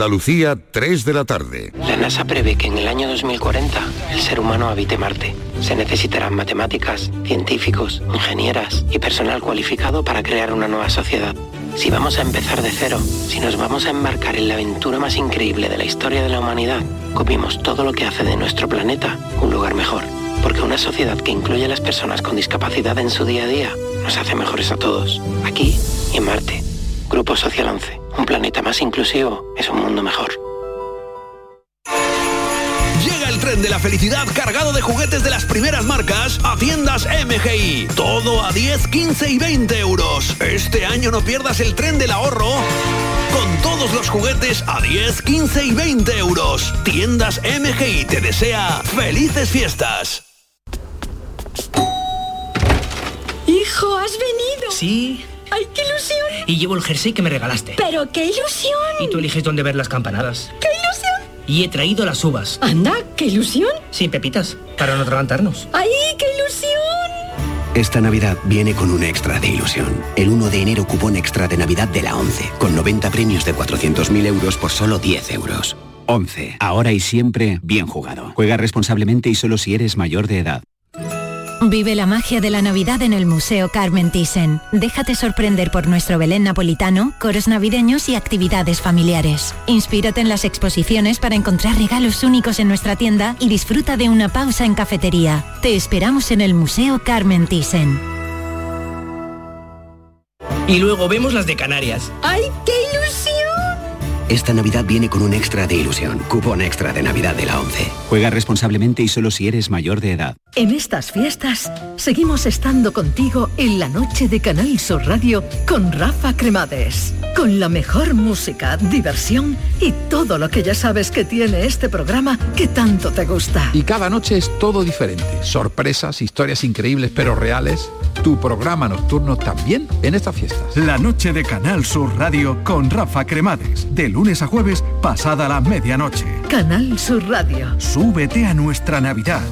Andalucía, 3 de la tarde. La NASA prevé que en el año 2040 el ser humano habite Marte. Se necesitarán matemáticas, científicos, ingenieras y personal cualificado para crear una nueva sociedad. Si vamos a empezar de cero, si nos vamos a embarcar en la aventura más increíble de la historia de la humanidad, copiemos todo lo que hace de nuestro planeta un lugar mejor. Porque una sociedad que incluye a las personas con discapacidad en su día a día nos hace mejores a todos, aquí y en Marte. Grupo Social 11. Un planeta más inclusivo es un mundo mejor. Llega el tren de la felicidad cargado de juguetes de las primeras marcas a tiendas MGI. Todo a 10, 15 y 20 euros. Este año no pierdas el tren del ahorro con todos los juguetes a 10, 15 y 20 euros. Tiendas MGI te desea felices fiestas. Hijo, ¿has venido? Sí. ¡Ay, qué ilusión! Y llevo el jersey que me regalaste. ¡Pero qué ilusión! Y tú eliges dónde ver las campanadas. ¡Qué ilusión! Y he traído las uvas. Anda, qué ilusión. Sí, pepitas, para no atragantarnos. ¡Ay, qué ilusión! Esta Navidad viene con un extra de ilusión. El 1 de enero cupón extra de Navidad de la 11, con 90 premios de 400.000 euros por solo 10 euros. 11. Ahora y siempre bien jugado. Juega responsablemente y solo si eres mayor de edad. Vive la magia de la Navidad en el Museo Carmen Thyssen. Déjate sorprender por nuestro Belén napolitano, coros navideños y actividades familiares. Inspírate en las exposiciones para encontrar regalos únicos en nuestra tienda y disfruta de una pausa en cafetería. Te esperamos en el Museo Carmen Thyssen. Y luego vemos las de Canarias. ¡Ay, qué ilusión! Esta Navidad viene con un extra de ilusión. Cupón extra de Navidad de la 11. Juega responsablemente y solo si eres mayor de edad. En estas fiestas, seguimos estando contigo en la noche de Canal Sur Radio con Rafa Cremades. Con la mejor música, diversión y todo lo que ya sabes que tiene este programa que tanto te gusta. Y cada noche es todo diferente. Sorpresas, historias increíbles pero reales. Tu programa nocturno también en estas fiestas. La noche de Canal Sur Radio con Rafa Cremades. De lunes a jueves, pasada la medianoche. Canal Sur Radio. Súbete a nuestra Navidad.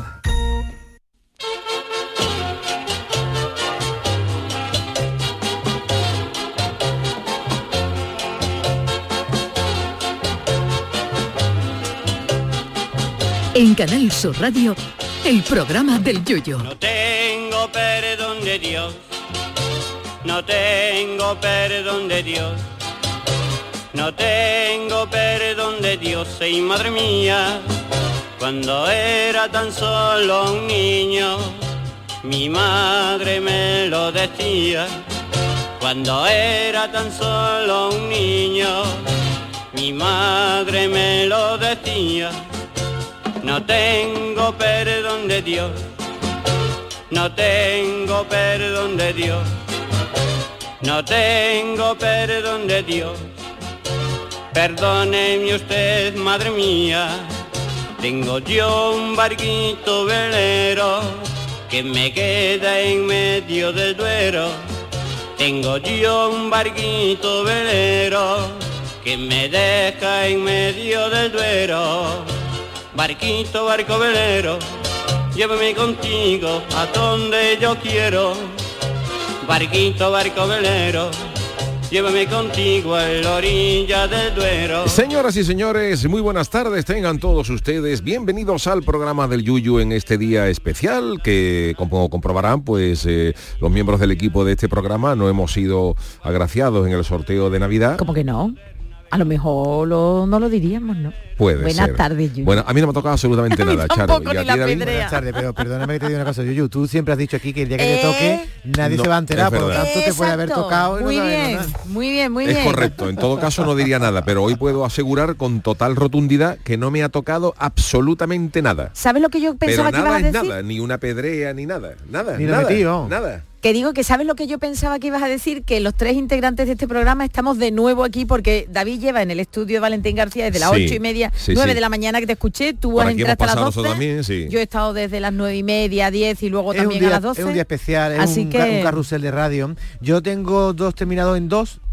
En Canal Sur Radio, el programa del Yuyu. No tengo perdón de Dios, no tengo perdón de Dios, no tengo perdón de Dios, y madre mía, cuando era tan solo un niño, mi madre me lo decía. Cuando era tan solo un niño, mi madre me lo decía. No tengo perdón de Dios, no tengo perdón de Dios, no tengo perdón de Dios. Perdóneme usted, madre mía, tengo yo un barquito velero que me queda en medio del Duero. Tengo yo un barquito velero que me deja en medio del Duero. Barquito, barco velero, llévame contigo a donde yo quiero. Barquito, barco velero, llévame contigo a la orilla del Duero. Señoras y señores, muy buenas tardes, tengan todos ustedes bienvenidos al programa del Yuyu en este día especial que, como comprobarán, pues los miembros del equipo de este programa no hemos sido agraciados en el sorteo de Navidad. ¿Cómo que no? A lo mejor no lo diríamos, ¿no? Puede Buenas ser. tardes, Yuyu. Bueno, a mí no me ha tocado absolutamente nada, Charo. Ni la Buenas tardes, pero perdóname que te diga una cosa, Yuyu. Tú siempre has dicho aquí que el día que te toque nadie se va a enterar, por lo tanto te puede haber tocado y muy no bien, nada. muy bien, muy bien. Es correcto, en todo caso no diría nada, pero hoy puedo asegurar con total rotundidad que no me ha tocado absolutamente nada. ¿Sabes lo que yo pensaba pero que ibas a nada es decir? nada, ni una pedrea, ni nada, Ni lo nada, metido. nada. Que digo que sabes lo que yo pensaba que ibas a decir, que los tres integrantes de este programa estamos de nuevo aquí porque David lleva en el estudio de Valentín García desde las 8:30, 9 de la mañana que te escuché, tú has entrado hasta las 12, también, sí. Yo he estado desde las 9:30, 10 y luego también a las 12. Es un día especial, es Así un que... carrusel de radio. Yo tengo 2 terminados en 2,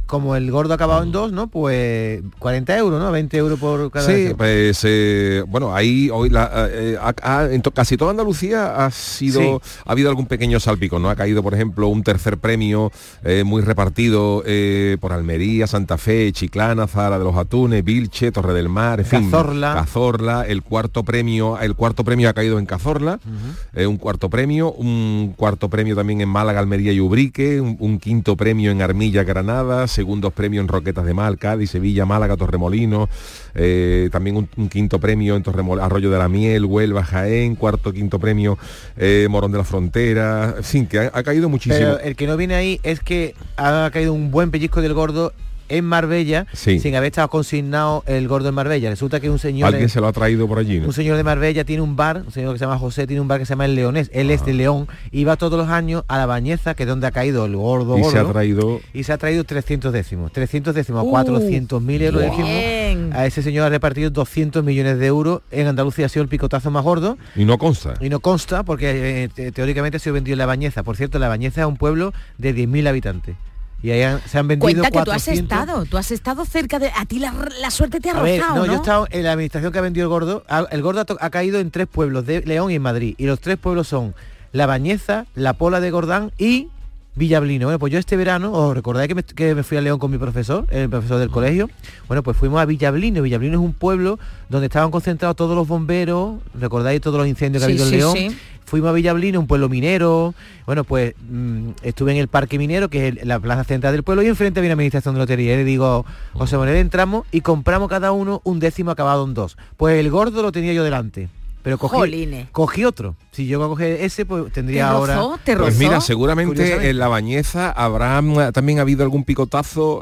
como el gordo acabado en 2, ¿no? Pues 40 euros, ¿no? 20 euros por cada Sí, décimo. pues bueno, ahí hoy en casi toda Andalucía ha habido algún pequeño salpico, ¿no? Ha caído, por ejemplo, un tercer premio muy repartido por Almería, Santa Fe, Chiclana, Zara de los Atunes, Vilche, Torre del Mar, en fin, Cazorla. El cuarto premio ha caído en Cazorla, un cuarto premio también en Málaga, Almería y Ubrique, un quinto premio en Armilla, Granada, segundos premios en Roquetas de Mar, Cádiz, Sevilla, Málaga, Torremolinos, también un quinto premio en Arroyo de la Miel, Huelva, Jaén, quinto premio Morón de la Frontera, en fin, que ha caído muchísimo. Pero el que no viene ahí es que ha caído un buen pellizco del gordo en Marbella, sin haber estado consignado el gordo en Marbella. Resulta que un señor... Alguien se lo ha traído por allí, ¿no? Un señor de Marbella tiene un bar, un señor que se llama José, tiene un bar que se llama El Leonés. Él es de León y va todos los años a La Bañeza, que es donde ha caído el gordo. Y se ha traído 300 décimos. 300 décimos, 400.000 euros de décimos. A ese señor ha repartido 200 millones de euros. En Andalucía ha sido el picotazo más gordo. Y no consta. Porque teóricamente ha sido vendido en La Bañeza. Por cierto, La Bañeza es un pueblo de 10.000 habitantes. Y ahí se han vendido 400. Cuenta que tú has estado cerca de... A ti la suerte te ha rozado, ¿no? Yo he estado en la administración que ha vendido el gordo. El gordo ha caído en 3 pueblos, de León y en Madrid. Y los 3 pueblos son La Bañeza, La Pola de Gordán y Villablino. Bueno, pues yo este verano, ¿os recordáis que me fui a León con mi profesor, el profesor del colegio? Bueno, pues fuimos a Villablino. Villablino es un pueblo donde estaban concentrados todos los bomberos. ¿Recordáis todos los incendios que ha habido en León? Sí. Fuimos a Villablino, un pueblo minero. Bueno, pues estuve en el parque minero, que es la plaza central del pueblo, y enfrente había una administración de lotería. Y le digo, José Manuel, entramos y compramos cada uno un décimo acabado en 2. Pues el gordo lo tenía yo delante. Pero cogí otro. Si yo coger ese, pues tendría ahora... Pues mira, seguramente en La Bañeza también ha habido algún picotazo,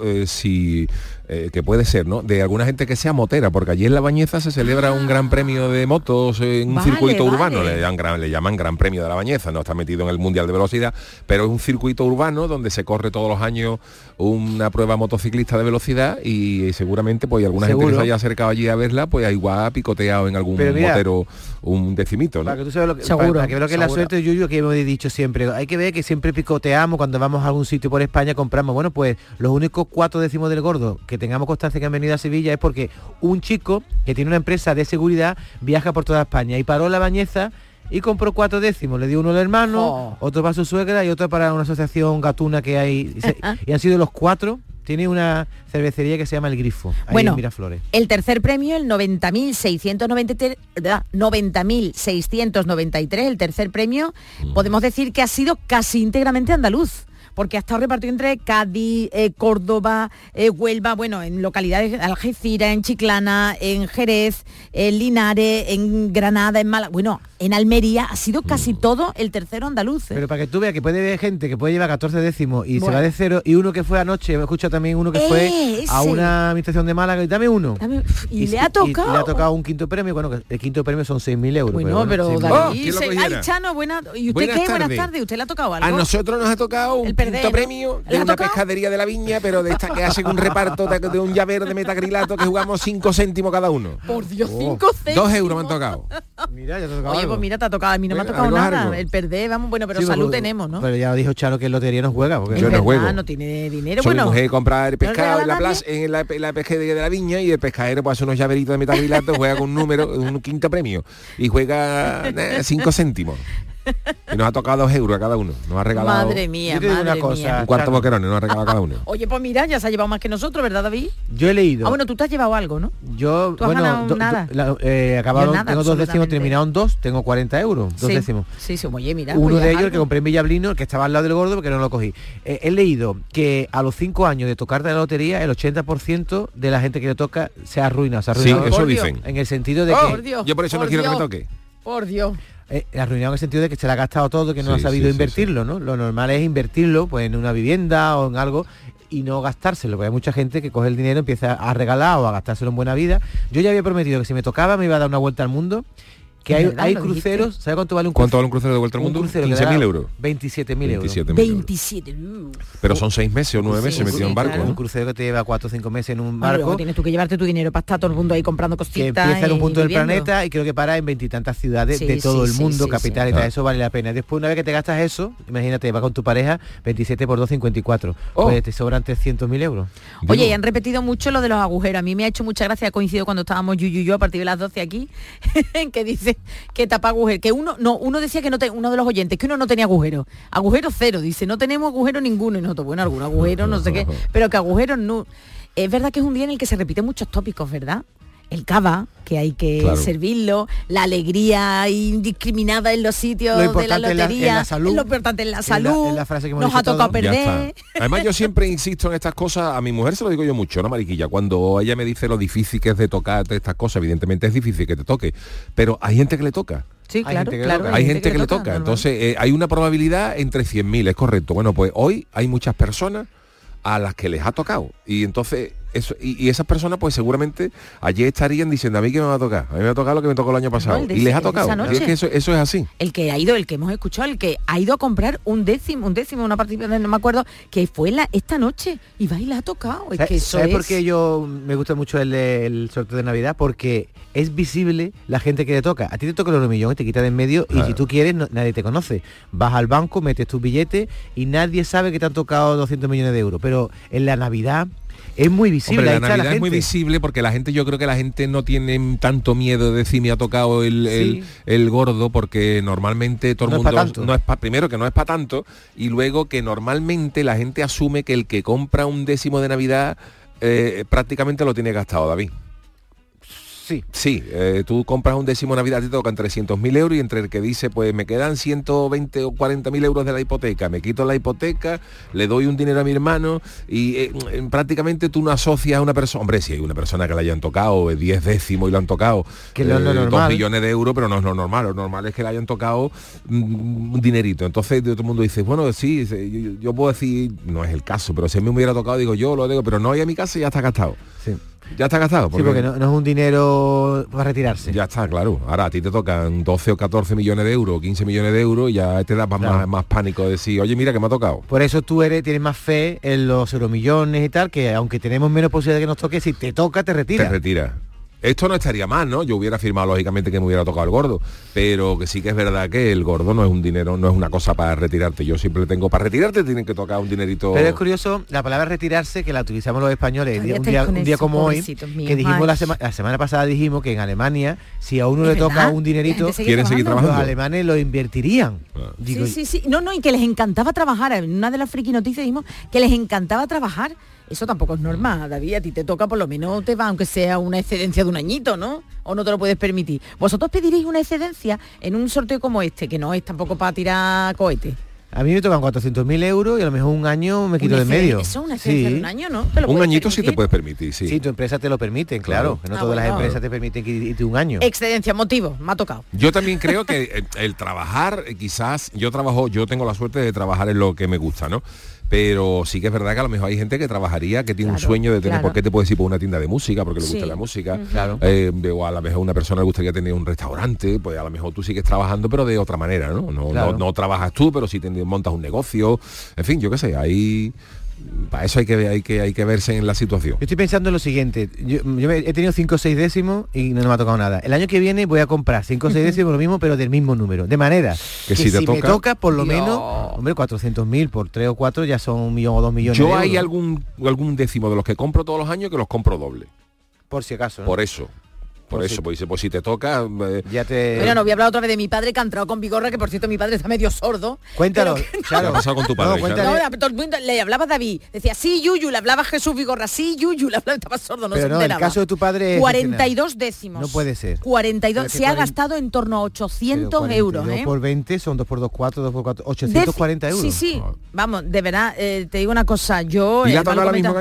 que puede ser, ¿no? De alguna gente que sea motera, porque allí en La Bañeza se celebra un gran premio de motos en un circuito urbano, le llaman Gran Premio de La Bañeza, no está metido en el Mundial de Velocidad, pero es un circuito urbano donde se corre todos los años una prueba motociclista de velocidad y seguramente pues alguna gente que se haya acercado allí a verla, pues igual ha picoteado en algún motero un decimito, ¿no? Para que tú sabes para que veas que la suerte de Yuyu, que hemos dicho siempre, hay que ver que siempre picoteamos cuando vamos a algún sitio por España, compramos, bueno, pues los únicos 4 décimos del gordo que tengamos constancia que han venido a Sevilla es porque un chico que tiene una empresa de seguridad viaja por toda España y paró en La Bañeza y compró 4 décimos, le dio uno al hermano, otro para su suegra y otro para una asociación gatuna que hay, y han sido los 4. Tiene una cervecería que se llama El Grifo, ahí en Miraflores. El tercer premio, el 90.693, el tercer premio, podemos decir que ha sido casi íntegramente andaluz, porque ha estado repartido entre Cádiz, Córdoba, Huelva, bueno, en localidades, Algeciras, en Chiclana, en Jerez, en Linares, en Granada, en Málaga, bueno, en Almería, ha sido casi todo el tercero andaluz. Pero para que tú veas que puede haber gente que puede llevar 14 décimos y se va de 0, y uno que fue anoche, me escucha también uno que fue a una administración de Málaga y dame uno. Y le ha tocado. Y le ha tocado un quinto premio, bueno, el quinto premio son 6.000 euros. Pero David, ay, Chano, ¿y usted qué? Buenas tardes. ¿Usted le ha tocado algo? A nosotros nos ha tocado un quinto premio de una pescadería de la Viña, pero de esta que hacen un reparto de un llavero de metacrilato que jugamos 5 céntimos cada uno. Por Dios, 5 céntimos. 2 euros me han tocado. Mira, ya te ha tocado. Oye, pues mira, te ha tocado. A mí no me ha tocado nada. El perder, vamos, bueno, pero sí, salud tenemos, ¿no? Pero ya dijo Chano que en lotería no juega. Porque yo no juego. No tiene dinero. Soy mujer comprar pescado en la plaza, en la pescadería de la Viña, y el pescadero pues hace unos llaveritos de metacrilato, juega con un número, un quinto premio, y juega 5 céntimos. Y nos ha tocado 2 euros a cada uno. Nos ha regalado. Madre mía, un cuarto boquerón, nos ha regalado a cada uno. Oye, pues mira, ya se ha llevado más que nosotros, ¿verdad, David? Yo he leído. Ah, bueno, tú te has llevado algo, ¿no? Yo, ¿Tú has ganado nada? Tengo 2 décimos terminados en 2, tengo 40 euros, 2 décimos. Sí, oye, mira. Uno de ellos, el que compré en Villablino, el que estaba al lado del gordo, porque no lo cogí. He leído que a los 5 años de tocarte la lotería, el 80% de la gente que le toca se arruina. Sí, eso dicen. En el sentido de que... Yo por eso no quiero que me toque. Por Dios. Arruinado en el sentido de que se le ha gastado todo, que no ha sabido invertirlo, ¿no? Lo normal es invertirlo pues en una vivienda o en algo y no gastárselo, porque hay mucha gente que coge el dinero, empieza a regalar o a gastárselo en buena vida. Yo ya había prometido que si me tocaba me iba a dar una vuelta al mundo Que Es verdad, hay lo cruceros, dijiste. ¿sabes cuánto vale un crucero? ¿Cuánto vale un crucero de vuelta al mundo? 15.000 euros. 27.000 euros. 27.000 euros. 27. Pero son 6 meses o 9 meses Sí, metido en barco. claro. ¿no? Un crucero que te lleva 4 o 5 meses en un Bueno, luego barco. tienes tú que llevarte tu dinero para estar todo el mundo ahí comprando Que cositas. empieza en un y punto del bebiendo. planeta y creo que para en 20 y tantas ciudades Sí, de todo sí, el sí, mundo, sí, capital sí. y tal, Ah. eso vale la pena. Después, una vez que te gastas eso, imagínate, vas con tu pareja, 27 por 2, 54. Oh. Pues te sobran 300.000 euros. Oye, Digo, y han repetido mucho lo de los agujeros. A mí me ha hecho mucha gracia, coincido cuando estábamos Yuyu y yo a partir de las 12 aquí, que dice que tapa agujeros. Que uno decía que uno de los oyentes, que uno no tenía agujero. Agujero cero, dice, no tenemos agujero ninguno. Y nosotros, bueno, algún agujero, no sé qué, pero que agujeros no. Es verdad que es un día en el que se repiten muchos tópicos, ¿verdad? El cava, que hay que Claro. servirlo, la alegría indiscriminada en los sitios Lo de la importante en la lotería, salud. lo importante en la salud, es la frase que hemos nos dicho ha tocado todos. Ya perder. está. Además, yo siempre insisto en estas cosas, a mi mujer se lo digo yo mucho, ¿no, Mariquilla? Cuando ella me dice lo difícil que es de tocar estas cosas, evidentemente es difícil que te toque, pero hay gente que le toca. Sí, Hay claro, gente que claro. toca. Hay gente que le toca. normal. Entonces, hay una probabilidad entre 100.000, es correcto. Bueno, pues hoy hay muchas personas a las que les ha tocado. Y entonces, eso, y esas personas, pues seguramente ayer estarían diciendo, a mí que me va a tocar. A mí me va a tocar lo que me tocó el año pasado. el de Y les ese- ha el de tocado. esa Y es noche. que eso es así. El que ha ido, el que hemos escuchado, el que ha ido a comprar un décimo, una participación, no me acuerdo, que fue esta noche, y va y le ha tocado. Es que eso ¿Sabes es... por qué yo me gusta mucho el sorteo de Navidad? Porque es visible la gente que le toca. A ti te toca el 1 millón y te quita de en medio Claro. y si tú quieres nadie te conoce. Vas al banco, metes tus billetes y nadie sabe que te han tocado 200 millones de euros. Pero en la Navidad es muy visible. Hombre, ahí la está Navidad es muy gente. visible porque la gente, yo creo que la gente no tiene tanto miedo de decir me ha tocado el gordo, porque normalmente todo el No es mundo pa' tanto. primero que no es para tanto, y luego que normalmente la gente asume que el que compra un décimo de Navidad prácticamente lo tiene gastado, David. Sí, tú compras un décimo de Navidad, te tocan 300.000 euros y entre el que dice, pues me quedan 120 o 40.000 euros de la hipoteca, me quito la hipoteca, le doy un dinero a mi hermano y prácticamente tú no asocias a una persona, hombre, si hay una persona que le hayan tocado 10 décimos y lo han tocado Que no es lo 2 normal. millones de euros, pero no es lo normal es que le hayan tocado un dinerito. Entonces todo el mundo dice, bueno, sí, yo puedo decir, no es el caso, pero si a mí me hubiera tocado, digo yo, lo digo, pero no hay a mi casa y ya está gastado. Sí. Ya está gastado. Sí, porque no es un dinero para retirarse. Ya está, claro. Ahora a ti te tocan 12 o 14 millones de euros, 15 millones de euros y ya te da Claro. más pánico de decir, oye, mira que me ha tocado. Por eso tú tienes más fe en los euromillones y tal, que aunque tenemos menos posibilidad de que nos toque, si te toca, te retira. Te retira. Esto no estaría mal, ¿no? Yo hubiera firmado lógicamente que me hubiera tocado el gordo, pero que sí que es verdad que el gordo no es un dinero, no es una cosa para retirarte. Yo siempre tengo, para retirarte tienen que tocar un dinerito. Pero es curioso, la palabra retirarse, que la utilizamos los españoles Todavía un estáis con día eso, como hoy, pobrecitos míos, que dijimos ay. la semana pasada dijimos que en Alemania, si a uno ¿Es le toca verdad? un dinerito, La gente sigue ¿Quieren seguir trabajando. los trabajando? alemanes lo invertirían. Digo, Sí. No, y que les encantaba trabajar. En una de las friki noticias dijimos que les encantaba trabajar. Eso tampoco es normal, David. A ti te toca, por lo menos te va, aunque sea una excedencia de un añito, ¿no? O no te lo puedes permitir. ¿Vosotros pediréis una excedencia en un sorteo como este, que no es tampoco para tirar cohetes? A mí me tocan 400.000 euros y a lo mejor un año me quito de medio. Eso es una excedencia de un año, ¿no? ¿Te lo Un puedes añito sí te permitir? puedes permitir, sí. Sí, tu empresa te lo permite, claro. Que no Ah, todas las bueno. empresas te permiten irte un año. Excedencia, motivo, me ha tocado. Yo también creo que el trabajar, quizás, yo tengo la suerte de trabajar en lo que me gusta, ¿no? Pero sí que es verdad que a lo mejor hay gente que trabajaría, que tiene un Claro, sueño de tener, claro. ¿por qué te puedes ir por una tienda de música? Porque le gusta Sí. la música. Claro. O a lo mejor una persona le gustaría tener un restaurante, pues a lo mejor tú sigues trabajando, pero de otra manera, ¿no? Claro. No trabajas tú, pero sí montas un negocio. En fin, yo qué sé, ahí... Para eso hay que verse en la situación. Yo estoy pensando en lo siguiente. Yo he tenido 5 o 6 décimos y no me ha tocado nada. El año que viene voy a comprar 5 o 6 décimos lo mismo, pero del mismo número. De manera Que que si te me toca- toca, por lo Dios. menos, hombre, 400.000 por 3 o 4 ya son 1 millón o 2 millones de Yo hay euros. algún décimo de los que compro todos los años que los compro doble. Por si acaso, ¿no? Por eso. Pues sí. Pues si te toca... Ya te... Pero no, voy a hablar otra vez de mi padre que ha entrado con Vigorra, que por cierto mi padre está medio sordo. Cuéntalo, Pero que no- ¿Qué claro. ha pasado con tu padre, cuéntale. Charo? No, era- todo el mundo le hablaba David, decía sí Yuyu, le hablaba Jesús Vigorra, sí Yuyu, le hablaba, estaba sordo, no Pero se no, el enteraba. caso de tu padre es 42 décimos. No puede ser. 42, Pero que se ha 40 gastado en torno a 800 Pero euros, 42 ¿eh? por 20 son 2 por 2, 4, 2 por 4, 840 euros. Sí, vamos, de verdad, te digo una cosa, yo... ¿Y le ha me lo tocado lo mismo comenta- que a mí?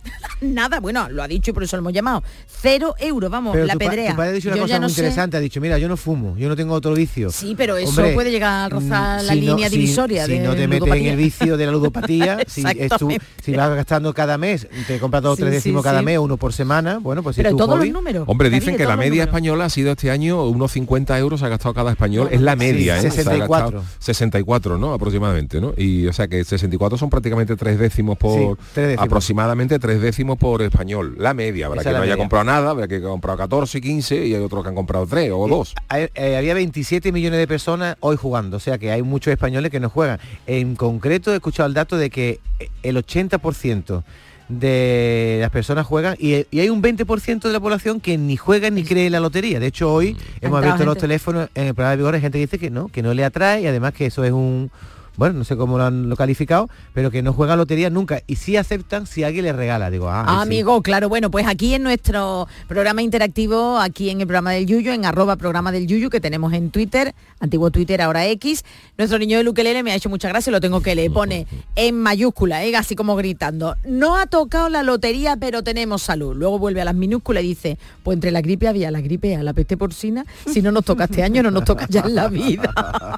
Nada, bueno, lo ha dicho y por eso lo hemos llamado. 0 euros, vamos, pero la pedrea. Tu padre ha dicho una Yo cosa ya muy no sé. interesante, ha dicho, mira, yo no fumo, yo no tengo otro vicio. Sí, pero eso Hombre, puede llegar a rozar la si no- línea divisoria si de no te metes en ludopatía. el vicio de la ludopatía, si vas gastando cada mes, te compras 2 o 3 décimos cada mes, uno por semana, bueno, pues si Pero es tu todos hobby. los números. Hombre, David, dicen que la todos los media números. española ha sido este año unos 50 euros ha gastado cada español. Es la media, Sí, ¿eh? Se ha 64. gastado 64, ¿no? Aproximadamente, ¿no? Y o sea que 64 son prácticamente 3 décimos por... Sí, 3 décimos. Aproximadamente 3 décimos por español. La media, habrá Esa que es no la haya media. comprado nada, habrá que comprado 14, 15 y hay otros que han comprado 3 o 2. Había 27 millones de personas hoy jugando, o sea que hay muchos españoles que no juegan. En concreto he escuchado el dato de que el 80% de las personas juegan y hay un 20% de la población que ni juega ni cree en la lotería. De hecho, hoy hemos abierto los teléfonos en el programa de Vigor, hay gente que dice que no le atrae y además que eso es un... Bueno, no sé cómo lo calificado, pero que no juega lotería nunca. Y sí aceptan si alguien les regala. Digo, ahí sí. Amigo, claro, bueno, pues aquí en nuestro programa interactivo, aquí en el programa del Yuyu, en @programa del Yuyu, que tenemos en Twitter, antiguo Twitter, ahora X, nuestro niño del ukelele me ha hecho mucha gracia, lo tengo que leer, pone en mayúscula, así como gritando, no ha tocado la lotería, pero tenemos salud. Luego vuelve a las minúsculas y dice, pues entre la gripe había la gripe A, la peste porcina, si no nos toca este año, no nos toca ya en la vida.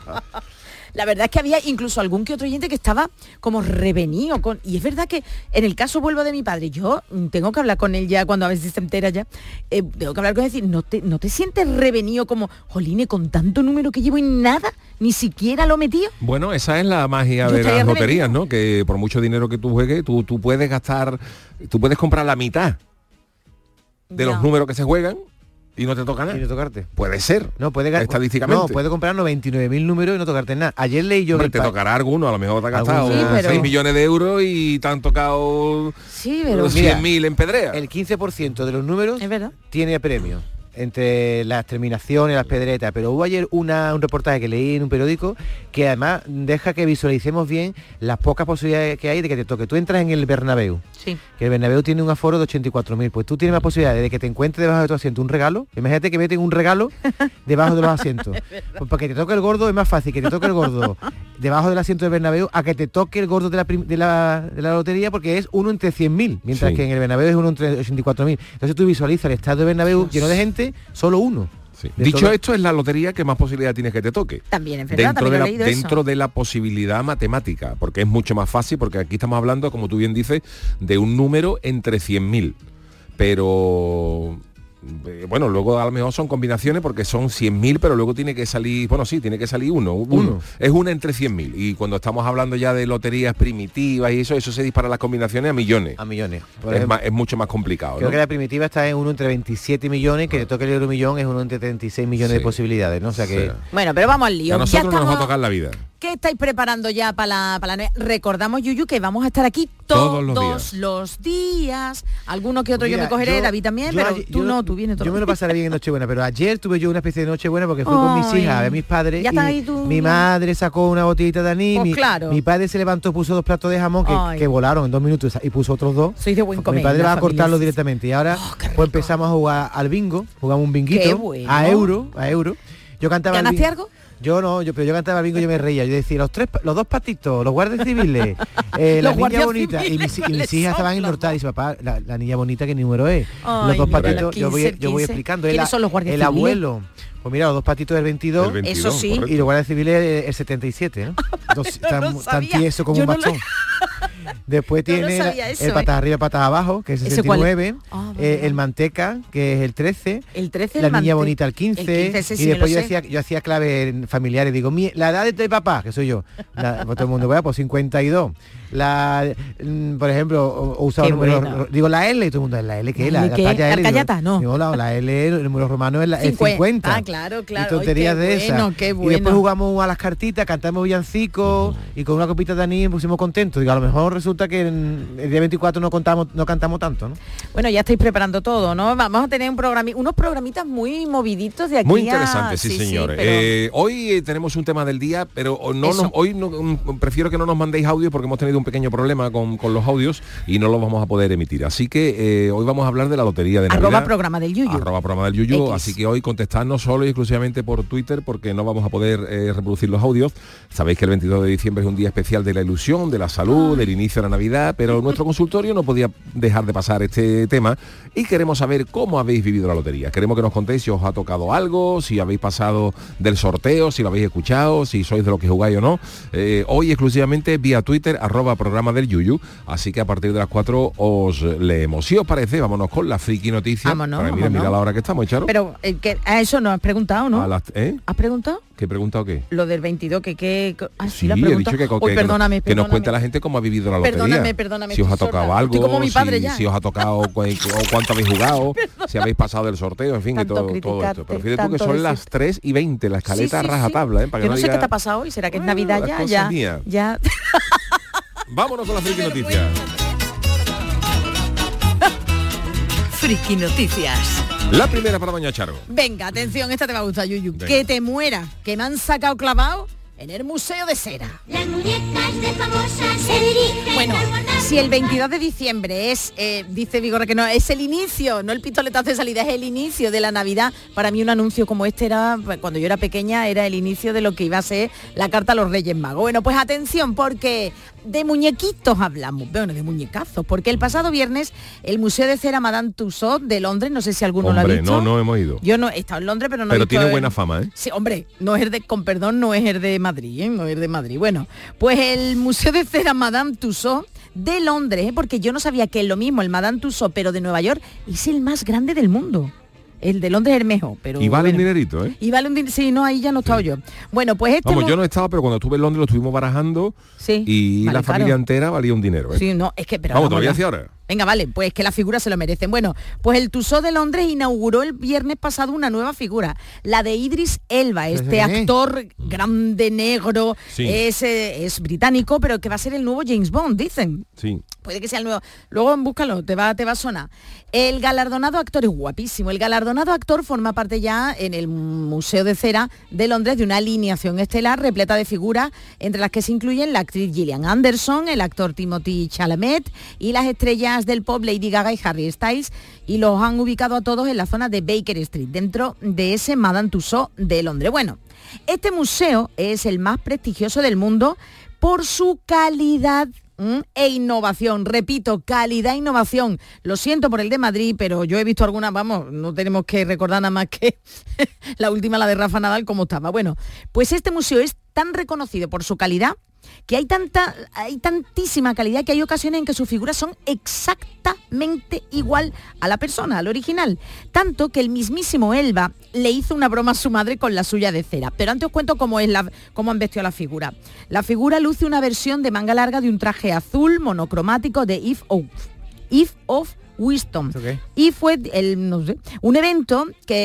La verdad es que había incluso algún que otro oyente que estaba como revenido con... Y es verdad que en el caso vuelvo de mi padre, yo tengo que hablar con él ya cuando a veces se entera ya, tengo que hablar con él y decir, ¿no te sientes revenido como, joline, con tanto número que llevo y nada, ni siquiera lo metido? Bueno, esa es la magia Yo de estaría las revenido. loterías, ¿no? Que por mucho dinero que tú juegues, tú puedes gastar, tú puedes comprar la mitad de los números que se juegan y no te toca nada. Y no tocarte. Puede ser. No, puede estadísticamente. No, puede comprar 99.000 números y no tocarte nada. Ayer leí yo... Hombre, te tocará alguno, a lo mejor te has gastado Alguno, sí, pero- 6 millones de euros y te han tocado Sí, pero... 100.000 en pedrea. El 15% de los números Es verdad. tiene premio entre las terminaciones, las pedretas, pero hubo ayer un reportaje que leí en un periódico que además deja que visualicemos bien las pocas posibilidades que hay de que te toque. Tú entras en el Bernabéu, Sí. que el Bernabéu tiene un aforo de 84.000, pues tú tienes más posibilidades de que te encuentres debajo de tu asiento un regalo. Imagínate que meten un regalo debajo de los asientos. Pues para que te toque el gordo es más fácil que te toque el gordo debajo del asiento del Bernabéu a que te toque el gordo de la lotería, porque es uno entre 100.000, mientras Sí. que en el Bernabéu es uno entre 84.000. Entonces tú visualizas el estadio del Bernabéu lleno de gente, solo uno. Sí. De Dicho todo- esto, es la lotería que más posibilidad tienes que te toque. También, es verdad, también lo he leído dentro eso. de la posibilidad matemática, porque es mucho más fácil, porque aquí estamos hablando, como tú bien dices, de un número entre 100.000. Pero bueno, luego a lo mejor son combinaciones porque son 100.000, pero luego tiene que salir, bueno, sí, tiene que salir uno. Es una entre 100.000. Y cuando estamos hablando ya de loterías primitivas y eso se dispara las combinaciones a millones. A millones. Por Es, ejemplo, es mucho más complicado, creo ¿no? que la primitiva está en uno entre 27 millones, que te toque el euromillón es uno entre 36 millones de posibilidades, ¿no? O sea que... Bueno, pero vamos al lío. A Ya nosotros nos va a estamos- tocar la vida. ¿Qué estáis preparando ya para la recordamos, Yuyu, que vamos a estar aquí Todos todos los los días. Alguno que otro yo Mira, me cogeré, David también, pero ayer- tú no, tú vienes todo. Yo me lo pasaré bien en Nochebuena, pero ayer tuve yo una especie de Nochebuena porque fui con mis Ay. hijas a ver mis padres Ya están y ahí tú. mi madre sacó una botellita de anís, Pues claro. mi padre se levantó, puso 2 platos de jamón Ay. que volaron en 2 minutos y puso otros 2. Sois de buen comer. Mi padre la va a familia. cortarlo directamente y ahora pues empezamos a jugar al bingo, jugamos un Qué binguito bueno. a euro. Yo cantaba el ¿Ganaste bingo. algo? Yo no, pero yo cantaba el bingo y yo me reía. Yo decía, los 2 patitos, los guardias civiles, la Los niña guardias bonita. Y mis civiles hijas estaban son inmortales. Y dice, papá, la niña bonita, ¿qué número es? Ay, los 2 mira, patitos, yo voy 15. explicando. ¿Quiénes son los guardias el civiles? abuelo. Pues mira, los 2 patitos del 22. El 22, Eso sí. correcto. Y los guardias civiles el 77, ¿no? Entonces, No lo tan sabía. tieso como Yo un no lo- bastón. Después No lo tiene sabía eso, el patas arriba, patas abajo, que es el ¿Ese cuál es? 69, Ah, vale. el manteca, que es el 13, El 13, la el niña mante- bonita el 15, el 15, ese sí y me después lo yo sé. hacía claves familiares, digo, la edad de papá, que soy yo, pues todo el mundo, bueno, pues 52. Por ejemplo, o usaba Qué el número, bueno. digo la L, y todo el mundo, ¿la L qué es? ¿La La qué? talla L. ¿Arcayata? No. Digo, la L, el número romano es el 50. Ah, claro, claro. Y tonterías Ay, qué de esas. bueno, qué Y bueno. después jugamos a las cartitas, cantamos villancicos y con una copita de anís nos pusimos contentos. Digo, a lo mejor resulta que el día 24 no cantamos tanto, ¿no? Bueno, ya estáis preparando todo, ¿no? Vamos a tener unos programitas muy moviditos de aquí Muy a- interesante, sí, señores. pero- Hoy tenemos un tema del día, pero Eso. hoy prefiero que no nos mandéis audio porque hemos tenido un pequeño problema con los audios y no los vamos a poder emitir. Así que hoy vamos a hablar de la lotería de Arroba Navidad. programa del Yuyu. Arroba programa del Yuyu. X. Así que hoy contestadnos solo y exclusivamente por Twitter porque no vamos a poder reproducir los audios. Sabéis que el 22 de diciembre es un día especial de la ilusión, de la salud, del inicio inicio de la Navidad, pero nuestro consultorio no podía dejar de pasar este tema y queremos saber cómo habéis vivido la lotería. Queremos que nos contéis si os ha tocado algo, si habéis pasado del sorteo, si lo habéis escuchado, si sois de los que jugáis o no. Hoy exclusivamente vía Twitter, @programa del Yuyu, así que a partir de las 4 os leemos. Si os parece, vámonos con la friki noticia. Vámonos. Mira la hora que estamos, Charo. Pero a eso no has preguntado, ¿no? ¿Has preguntado? ¿Qué he preguntado qué? Lo del 22, sí, la he dicho que nos cuente la gente cómo ha vivido la lotería. Perdóname. Si os ha tocado algo, estoy como mi padre ya. si os ha tocado o cuánto habéis jugado, si habéis pasado del sorteo, en fin, y todo esto. Pero fíjate tú que son las 3:20, la escaleta rajatabla, para que yo no no sé diga... qué te ha pasado hoy, ¿será que es Navidad ya? Vámonos con la friki noticias. Friki Noticias. La primera para doña Charo. Venga, atención, esta te va a gustar, Yuyu. Venga. Que te muera, que me han sacado clavado en el Museo de Cera. Las muñecas de famosas se dirigen. Bueno, si el 22 de diciembre es, dice Vigorra que no, es el inicio, no el pistoletazo de salida, es el inicio de la Navidad. Para mí un anuncio como este era, cuando yo era pequeña, era el inicio de lo que iba a ser la carta a los Reyes Magos. Bueno, pues atención, porque de muñequitos hablamos, bueno, de muñecazos, porque el pasado viernes el Museo de Cera Madame Tussauds de Londres, no sé si alguno lo ha visto. No hemos ido. Yo no he estado en Londres, pero no he Pero visto tiene buena fama, ¿eh? Sí, hombre, no es con perdón, no es el de Madrid, no es de Madrid. Bueno, pues el Museo de Cera Madame Tussauds de Londres, porque yo no sabía que es lo mismo el Madame Tussauds, pero de Nueva York, es el más grande del mundo. El de Londres es el mejor, pero... Y vale un dinerito, ¿eh? Y vale un dinero, sí, no, ahí ya no he estado yo. Bueno, pues este... Vamos, yo no he estado, pero cuando estuve en Londres lo estuvimos barajando y vale, la familia claro. entera valía un dinero, ¿eh? Sí, no, es que... Pero vamos, todavía hacia ahora. Venga, vale, pues que las figuras se lo merecen. Bueno, pues el Tussauds de Londres inauguró el viernes pasado una nueva figura, la de Idris Elba, este actor grande, negro, sí. es británico, pero que va a ser el nuevo James Bond, dicen. Sí. Puede que sea el nuevo. Luego búscalo, te va a sonar. El galardonado actor es guapísimo. El galardonado actor forma parte ya en el Museo de Cera de Londres de una alineación estelar repleta de figuras, entre las que se incluyen la actriz Gillian Anderson, el actor Timothée Chalamet y las estrellas del pop Lady Gaga y Harry Styles, y los han ubicado a todos en la zona de Baker Street, dentro de ese Madame Tussauds de Londres. Bueno, este museo es el más prestigioso del mundo por su calidad e innovación. Repito, calidad e innovación. Lo siento por el de Madrid, pero yo he visto algunas, vamos, no tenemos que recordar nada más que la última, la de Rafa Nadal, cómo estaba. Bueno, pues este museo es tan reconocido por su calidad que hay tantísima calidad que hay ocasiones en que sus figuras son exactamente igual a la persona, al original. Tanto que el mismísimo Elba le hizo una broma a su madre con la suya de cera. Pero antes os cuento cómo han vestido la figura. La figura luce una versión de manga larga de un traje azul monocromático de Eve of Wisdom. Okay. Y fue un evento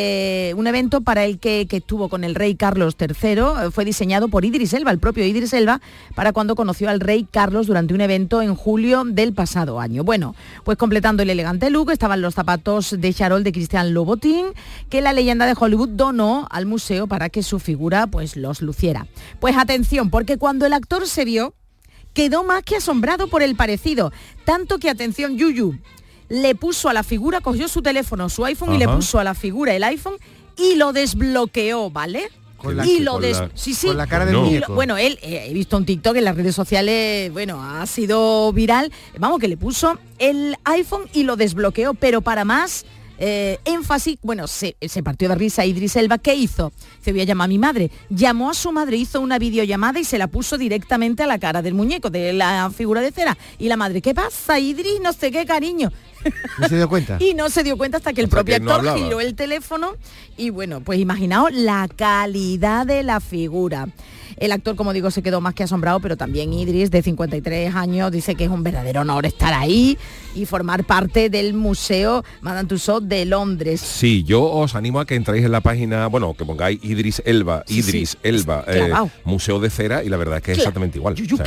para el que estuvo con el rey Carlos III, fue diseñado por Idris Elba, el propio Idris Elba, para cuando conoció al rey Carlos durante un evento en julio del pasado año. Bueno, pues completando el elegante look estaban los zapatos de charol de Christian Louboutin, que la leyenda de Hollywood donó al museo para que su figura pues los luciera. Pues atención, porque cuando el actor se vio, quedó más que asombrado por el parecido, tanto que, atención, Yuyu, le puso a la figura, cogió su teléfono, su iPhone, y le puso a la figura el iPhone y lo desbloqueó, ¿vale? Con la cara del muñeco. Bueno, él, he visto un TikTok en las redes sociales, bueno, ha sido viral, vamos, que le puso el iPhone y lo desbloqueó, pero para más énfasis, bueno, se partió de risa Idris Elba. ¿Qué hizo? Se voy a llamar a mi madre. Llamó a su madre, hizo una videollamada y se la puso directamente a la cara del muñeco, de la figura de cera. Y la madre, ¿qué pasa, Idris? No sé qué, cariño. ¿No se dio cuenta? Y no se dio cuenta hasta que el propio actor giró el teléfono y bueno, pues imaginaos la calidad de la figura. El actor, como digo, se quedó más que asombrado, pero también Idris, de 53 años, dice que es un verdadero honor estar ahí y formar parte del Museo Madame Tussauds de Londres. Sí, yo os animo a que entréis en la página, bueno, que pongáis Idris Elba, Museo de Cera, y la verdad es que es exactamente igual. Yuyu,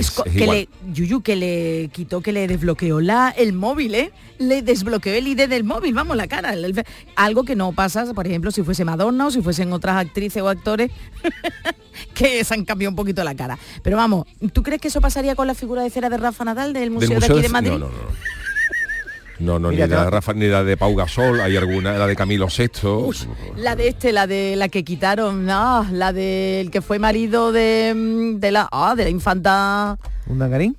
que le quitó, que le desbloqueó el móvil, ¿eh? Le desbloqueó el ID del móvil, vamos, la cara. Algo que no pasa, por ejemplo, si fuese Madonna o si fuesen otras actrices o actores que se han cambiado un poquito la cara. Pero vamos, ¿tú crees que eso pasaría con la figura de cera de Rafa Nadal del museo de aquí de Madrid? No, mira, ni la de Rafa, ni la de Pau Gasol, hay alguna, la de Camilo VI. La de la que quitaron, la del que fue marido de la infanta. ¿Un dangarín?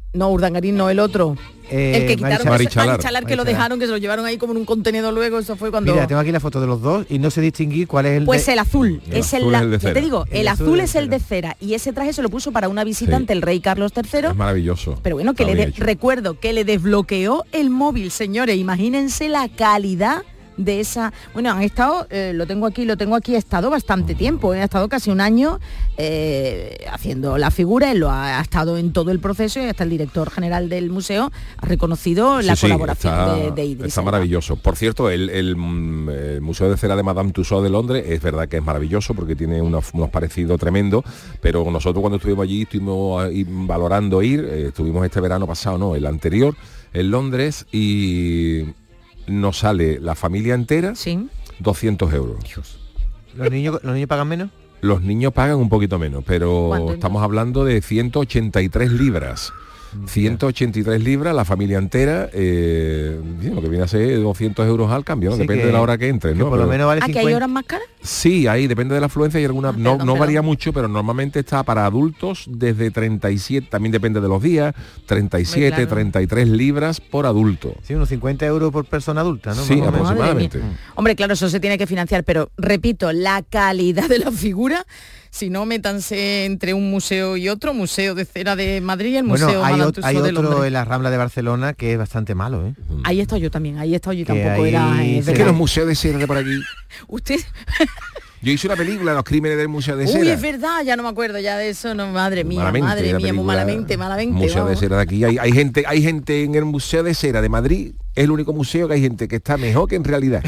No, Urdangarín no, el otro. El que quitaron Marichalar, que lo dejaron, que se lo llevaron ahí como en un contenedor luego, eso fue cuando... Mira, tengo aquí la foto de los dos y no sé distinguir cuál es el Pues el azul, es el de cera. te digo, el azul es el de cera y ese traje se lo puso para una visita ante el rey Carlos III. Es maravilloso. Pero bueno, que recuerdo que le desbloqueó el móvil, señores, imagínense la calidad de esa... Bueno, han estado, lo tengo aquí, ha estado bastante tiempo, ha estado casi un año haciendo la figura, él lo ha estado en todo el proceso y hasta el director general del museo ha reconocido la colaboración de Idris. Está maravilloso. Por cierto, el Museo de Cera de Madame Tussauds de Londres es verdad que es maravilloso porque tiene unos parecidos tremendos, pero nosotros cuando estuvimos allí estuvimos valorando ir, estuvimos este verano pasado, no, el anterior, en Londres, y nos sale la familia entera 200 euros. Dios. ¿Los niños pagan menos? Los niños pagan un poquito menos, pero estamos hablando de 183 libras. 183 libras, la familia entera, lo que viene a ser 200 euros al cambio, ¿no? Sí, depende de la hora que entres, ¿no? Por lo menos vale 50. ¿Aquí hay horas más caras? Sí, ahí depende de la afluencia y alguna no varía mucho, pero normalmente está para adultos desde 37, también depende de los días, 37, claro. 33 libras por adulto. Sí, unos 50 euros por persona adulta, ¿no? Sí, aproximadamente. Hombre, claro, eso se tiene que financiar, pero repito, la calidad de la figura, si no, métanse entre un museo y otro, Museo de Cera de Madrid y el Museo hay Madame Tussauds de Londres. otro en la Rambla de Barcelona que es bastante malo, ¿eh? Ahí he estado yo también, tampoco era... Es que los museos de cera de por aquí... Usted... Yo hice una película, Los crímenes del Museo de Cera. Uy, es verdad, ya no me acuerdo ya de eso, no, madre mía, muy malamente. Museo de Cera de aquí, hay gente en el Museo de Cera de Madrid, es el único museo que hay gente que está mejor que en realidad.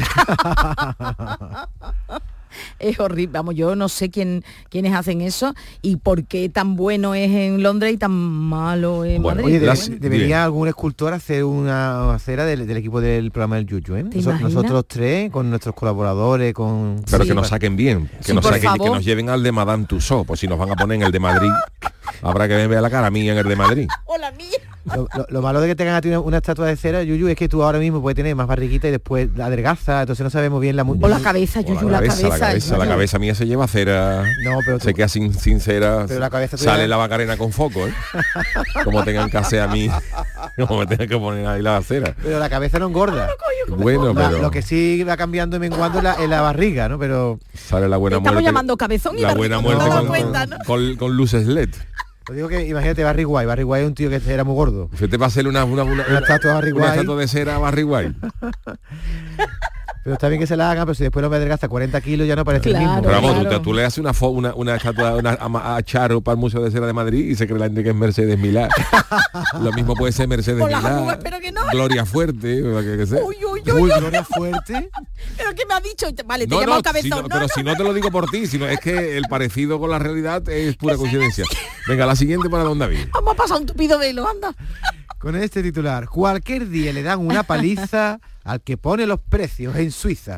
Es horrible, vamos, yo no sé quiénes hacen eso y por qué tan bueno es en Londres y tan malo en Madrid. Oye, debería algún escultor hacer una cera del equipo del programa del Yuyu, ¿eh? Nosotros tres, con nuestros colaboradores, con... Pero que nos saquen bien, que nos lleven al de Madame Tussauds, pues si nos van a poner en el de Madrid, habrá que ver la cara mía en el de Madrid. Hola mía. Lo malo de que tengan a ti una estatua de cera, Yuyu, es que tú ahora mismo puedes tener más barriguita y después la adelgaza, entonces no sabemos bien la... O la cabeza, Yuyu, la cabeza. La cabeza mía se lleva cera, no, pero se queda sin cera, pero la cabeza sale la Macarena con foco, ¿eh? Como tengan que hacer a mí, como me tengan que poner ahí la cera. Pero la cabeza no engorda. Bueno, pero... Lo que sí va cambiando y menguando es la barriga, ¿no? Pero... Sale la buena muerte. Estamos llamando cabezón y la buena muerte con luces LED. Te digo que imagínate Barry White es un tío que era muy gordo. Usted te va a hacer una estatua de cera a Barry White. Pero está bien que se la hagan, pero si después no me adelgaza 40 kilos ya no parece el mismo. Pero vamos, tú le haces una estatua a Charo para el Museo de Cera de Madrid y se cree la gente que es Mercedes Milá. Lo mismo puede ser Mercedes Milá. Gloria Fuerte, que sea. Uy, Gloria Fuerte. ¿Pero qué me ha dicho? Vale, te llamo cabezón. Pero si no te lo digo por ti, sino es que el parecido con la realidad es pura coincidencia. Venga, la siguiente para don David. Vamos a pasar un tupido velo, anda. Con este titular, cualquier día le dan una paliza al que pone los precios en Suiza.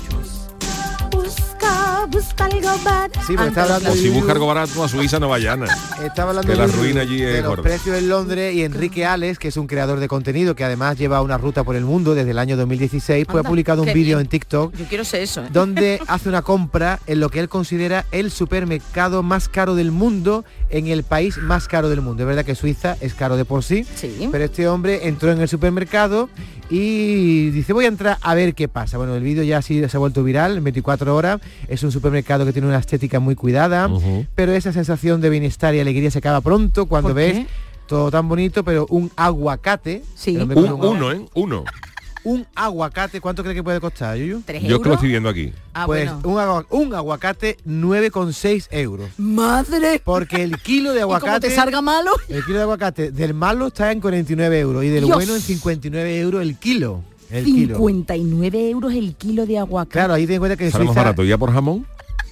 Busca algo barato. Sí, porque está hablando si busca algo barato a Suiza no vayan. Estaba hablando de la ruina allí de los precios en Londres, y Enrique Ales, que es un creador de contenido que además lleva una ruta por el mundo desde el año 2016, pues ha publicado un vídeo en TikTok. Yo quiero ser eso, donde hace una compra en lo que él considera el supermercado más caro del mundo, en el país más caro del mundo. Es verdad que Suiza es caro de por sí, pero este hombre entró en el supermercado y dice, voy a entrar a ver qué pasa. Bueno, el vídeo ya sí se ha vuelto viral en 24 horas. Es un supermercado que tiene una estética muy cuidada, pero esa sensación de bienestar y alegría se acaba pronto cuando ves todo tan bonito, pero un aguacate. Uno. Un aguacate, ¿cuánto cree que puede costar, Yuyu? 3 euros. Yo que lo estoy viendo aquí. Pues bueno. un aguacate 9,6 euros. ¡Madre! Porque el kilo de aguacate... ¿Y cómo te salga malo? El kilo de aguacate del malo está en 49 euros y del bueno en 59 euros el kilo. 59 euros el kilo de aguacate. Claro, ahí ten en cuenta que en Suiza... barato, ¿ya por jamón?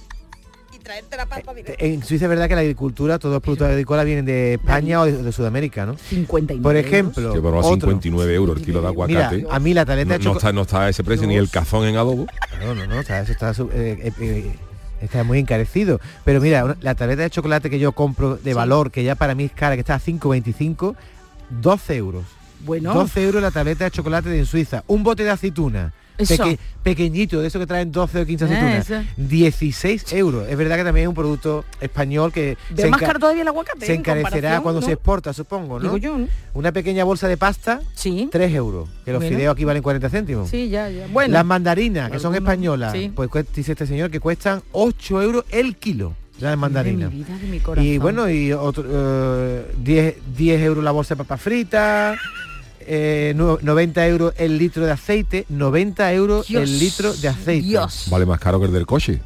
En Suiza es verdad que la agricultura, todos los productos agrícolas vienen de España o de Sudamérica, ¿no? 59 por ejemplo, que por 59 euros el kilo de aguacate. Mira, a mí la tableta de chocolate... No está a ese precio, ni el cazón en adobo. No, eso está muy encarecido. Pero mira, la tableta de chocolate que yo compro de valor, que ya para mí es cara, que está a 5,25, 12 euros. Bueno. 12 euros la tableta de chocolate de Suiza. Un bote de aceituna, Eso. Pequeñito, de eso que traen 12 o 15 aceitunas. 16 euros. Es verdad que también es un producto español que ¿Ve más caro todavía el aguacate? se encarecerá cuando se exporta, supongo, ¿no? Digo yo, ¿no? Una pequeña bolsa de pasta, 3 euros. Que los fideos aquí valen 40 céntimos. Sí, ya. Bueno. Las mandarinas, que son españolas, sí. pues dice este señor que cuestan 8 euros el kilo. Las mandarinas. De mi vida, de mi corazón. Y bueno, y otro 10 euros la bolsa de papas fritas. 90 euros el litro de aceite. 90 euros Dios, el litro de aceite. Dios. Vale más caro que el del coche.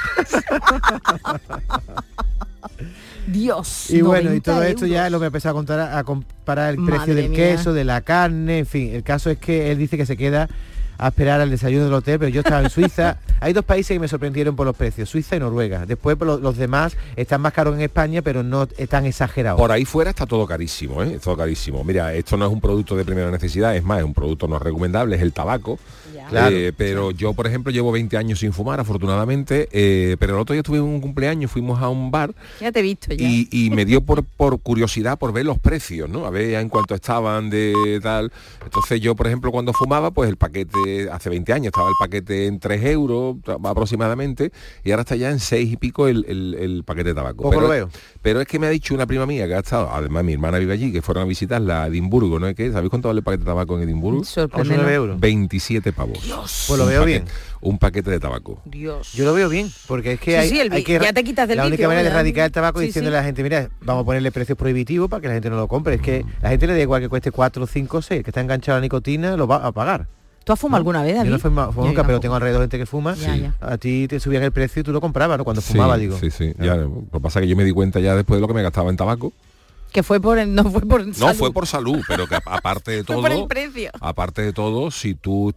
Dios. Y bueno, y todo 90 esto ya es euros. lo que empezó a comparar el precio Madre del mía. queso, de la carne, en fin. El caso es que él dice que se queda a esperar al desayuno del hotel, pero yo estaba en Suiza. Hay 2 países que me sorprendieron por los precios, Suiza y Noruega. Después los demás están más caros en España, pero no están exagerados. Por ahí fuera está todo carísimo, ¿eh? Todo carísimo. Mira, esto no es un producto de primera necesidad, es más, es un producto no recomendable, es el tabaco. Claro. Pero yo, por ejemplo, llevo 20 años sin fumar, afortunadamente, pero el otro día tuve un cumpleaños, fuimos a un bar. Ya te he visto ya. Y me dio por curiosidad por ver los precios, ¿no? A ver en cuánto estaban de tal. Entonces yo, por ejemplo, cuando fumaba, pues el paquete, hace 20 años estaba el paquete en 3 euros aproximadamente, y ahora está ya en 6 y pico el paquete de tabaco. Poco lo veo. Pero es que me ha dicho una prima mía que ha estado, además mi hermana vive allí, que fueron a visitarla a Edimburgo, ¿no? ¿Sabéis cuánto vale el paquete de tabaco en Edimburgo? 9 euros. 27 pavos. Dios. Pues lo veo bien. Un paquete de tabaco. Dios. Yo lo veo bien, porque es que Sí, hay que ya te quitas del la única vicio, manera de ¿verdad? erradicar el tabaco Sí, diciéndole a la gente, mira, vamos a ponerle precios prohibitivos para que la gente no lo compre. Es que la gente le da igual que cueste 4, 5, 6, que está enganchado a la nicotina, lo va a pagar. ¿Tú has fumado alguna vez, David? Yo no fumo Yo nunca, pero tampoco. tengo alrededor de gente que fuma. Ya, ya. A ti te subían el precio y tú lo comprabas, ¿no? Cuando fumaba, Sí, digo. Sí. Ya, lo que pasa es que yo me di cuenta ya después de lo que me gastaba en tabaco. Que fue por no fue por No, salud. fue por salud, pero que aparte de Fue todo, por el precio. aparte de todo, si tú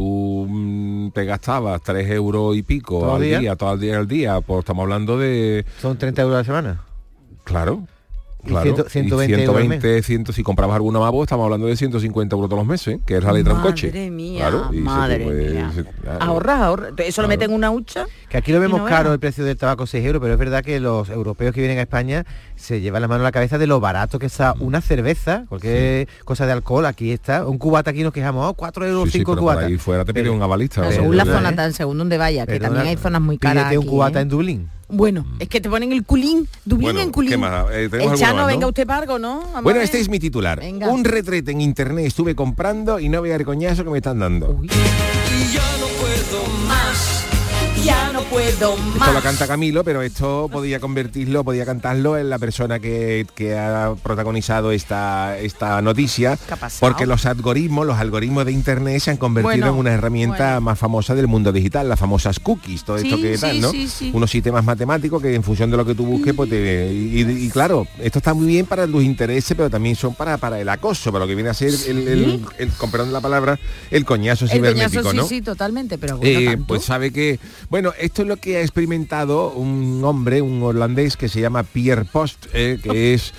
te gastabas 3 euros y pico ¿Todo al el día? día, todo el día, pues estamos hablando de... Son 30 euros a la semana. Claro. Y Claro, 120 euros al mes. 100, si comprabas alguna más, pues estamos hablando de 150 euros todos los meses, que es la letra en coche. Madre mía, Claro, y madre mía. Ahorras. Eso lo meten en una hucha. Que aquí lo vemos Y no caro veas. el precio del tabaco, 6 euros, pero es verdad que los europeos que vienen a España se llevan la mano a la cabeza de lo barato que está una cerveza, cualquier cosa de alcohol, aquí está. Un cubata aquí nos quejamos, 4 euros, 5 pero cubatas. por ahí fuera te pide un avalista. Pero ¿no? según la Pero- zona, según donde vaya, que Perdona, también hay zonas muy caras. pídete un aquí, cubata ¿eh? en Dublín. Bueno, es que te ponen el culín, Dublín Bueno, en culín. ¿qué más? ¿Tenemos El alguno Chano, más, no? venga usted para algo, ¿no? Vamos a Bueno, ver. este es mi titular. Venga. Un retrete en internet estuve comprando y no veía el coñazo que me están dando. Y ya no puedo más, ya no puedo más. Esto lo canta Camilo, pero esto podía cantarlo en la persona que ha protagonizado esta noticia, ¿Qué ha pasado? porque los algoritmos de internet se han convertido Bueno, en una herramienta más famosa del mundo digital, las famosas cookies, todo esto Sí, que sí, tal, ¿no? sí. Unos sistemas matemáticos que en función de lo que tú busques, pues y claro, esto está muy bien para tus intereses, pero también son para el acoso, para lo que viene a ser con perdón de la palabra, el coñazo El cibernético, coñazo, ¿no? sí, totalmente, pero bueno, tanto. Pues sabe que, bueno, esto es lo que ha experimentado un hombre, un holandés que se llama Pierre Post, que es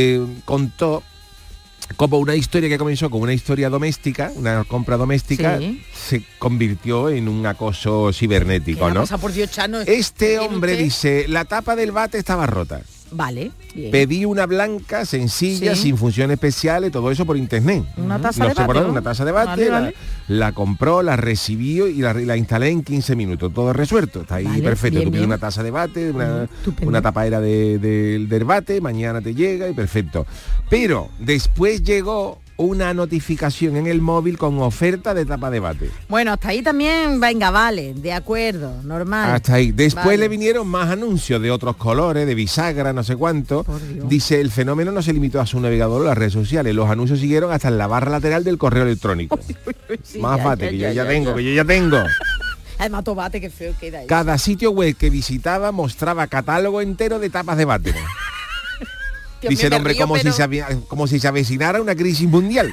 contó como una historia que comenzó con una historia doméstica, una compra doméstica, Sí. se convirtió en un acoso cibernético, ¿Qué ha ¿no? pasado, por Dios, Chano? Este ¿Tiene hombre usted? dice, la tapa del bate estaba rota. Vale, bien. Pedí una blanca, sencilla, Sí. sin función especial, todo eso por internet. Una taza No de sé por bate, dónde, ¿no? una taza de bate, Vale, vale. la compró, la recibió y la instalé en 15 minutos, todo resuelto. Está ahí Vale, perfecto. bien, Tú pides bien. una taza de bate, Estupendo. una tapadera del bate, mañana te llega y perfecto. Pero después llegó una notificación en el móvil con oferta de tapa de bate. Bueno, hasta ahí también, venga, vale, de acuerdo, normal. Hasta ahí. Después Vale. le vinieron más anuncios de otros colores, de bisagra, no sé cuánto. Dice, el fenómeno no se limitó a su navegador o las redes sociales. Los anuncios siguieron hasta en la barra lateral del correo electrónico. Sí, Más ya, bate, ya, que ya, yo ya ya, tengo, ya. que yo ya tengo. Además, tomate, qué feo queda eso. Cada sitio web que visitaba mostraba catálogo entero de tapas de bate. Dios Dice mío, el me hombre río, pero- como si se avecinara una crisis mundial.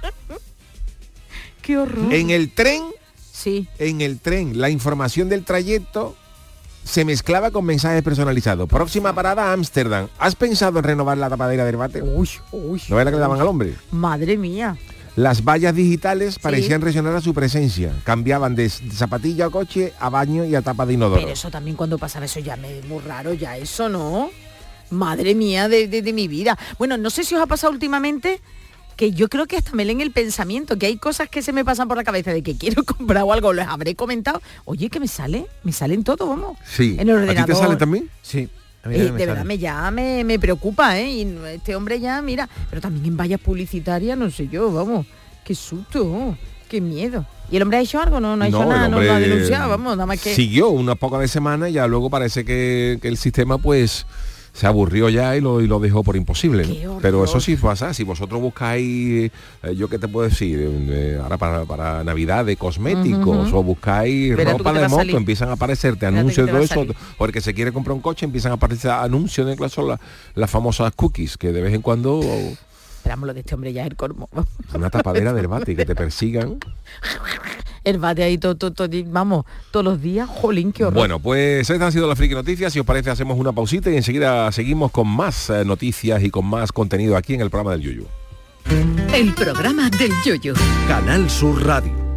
Qué horror. En el tren, Sí. en el tren, la información del trayecto se mezclaba con mensajes personalizados. Próxima parada, Ámsterdam. ¿Has pensado en renovar la tapadera del bate? Uy. ¿No era que le daban al hombre? Madre mía. Las vallas digitales parecían resonar a su presencia. Cambiaban de zapatilla a coche a baño y a tapa de inodoro. Pero eso también cuando pasaba eso ya me muy raro, ya eso, ¿no? Madre mía de mi vida. Bueno, no sé si os ha pasado últimamente que yo creo que hasta me leen el pensamiento, que hay cosas que se me pasan por la cabeza de que quiero comprar o algo, les habré comentado. Oye, que me salen todo, vamos. Sí. En el ordenador. ¿A ti te sale también? Sí. De verdad me preocupa, ¿eh? Y este hombre ya, mira, pero también en vallas publicitarias, no sé yo, vamos, qué susto, qué miedo. ¿Y el hombre ha hecho algo? No ha hecho nada, no lo ha denunciado, vamos, nada más que... Siguió unas pocas de semanas y ya luego parece que el sistema pues se aburrió ya y lo dejó por imposible, ¿no? Pero eso sí pasa, si vosotros buscáis, yo qué te puedo decir, ahora para Navidad de cosméticos, o buscáis ropa de moto, empiezan a aparecerte anuncios de todo eso, o el que se quiere comprar un coche, empiezan a aparecer anuncios, en el son las famosas cookies, que de vez en cuando... Esperamos lo de este hombre ya es el colmo. Una tapadera del bate, que te persigan. El bate ahí vamos, todos los días, jolín, qué horror. Bueno, pues estas han sido las friki noticias. Si os parece, hacemos una pausita y enseguida seguimos con más noticias y con más contenido aquí en el programa del Yuyu. El programa del Yuyu. Canal Sur Radio.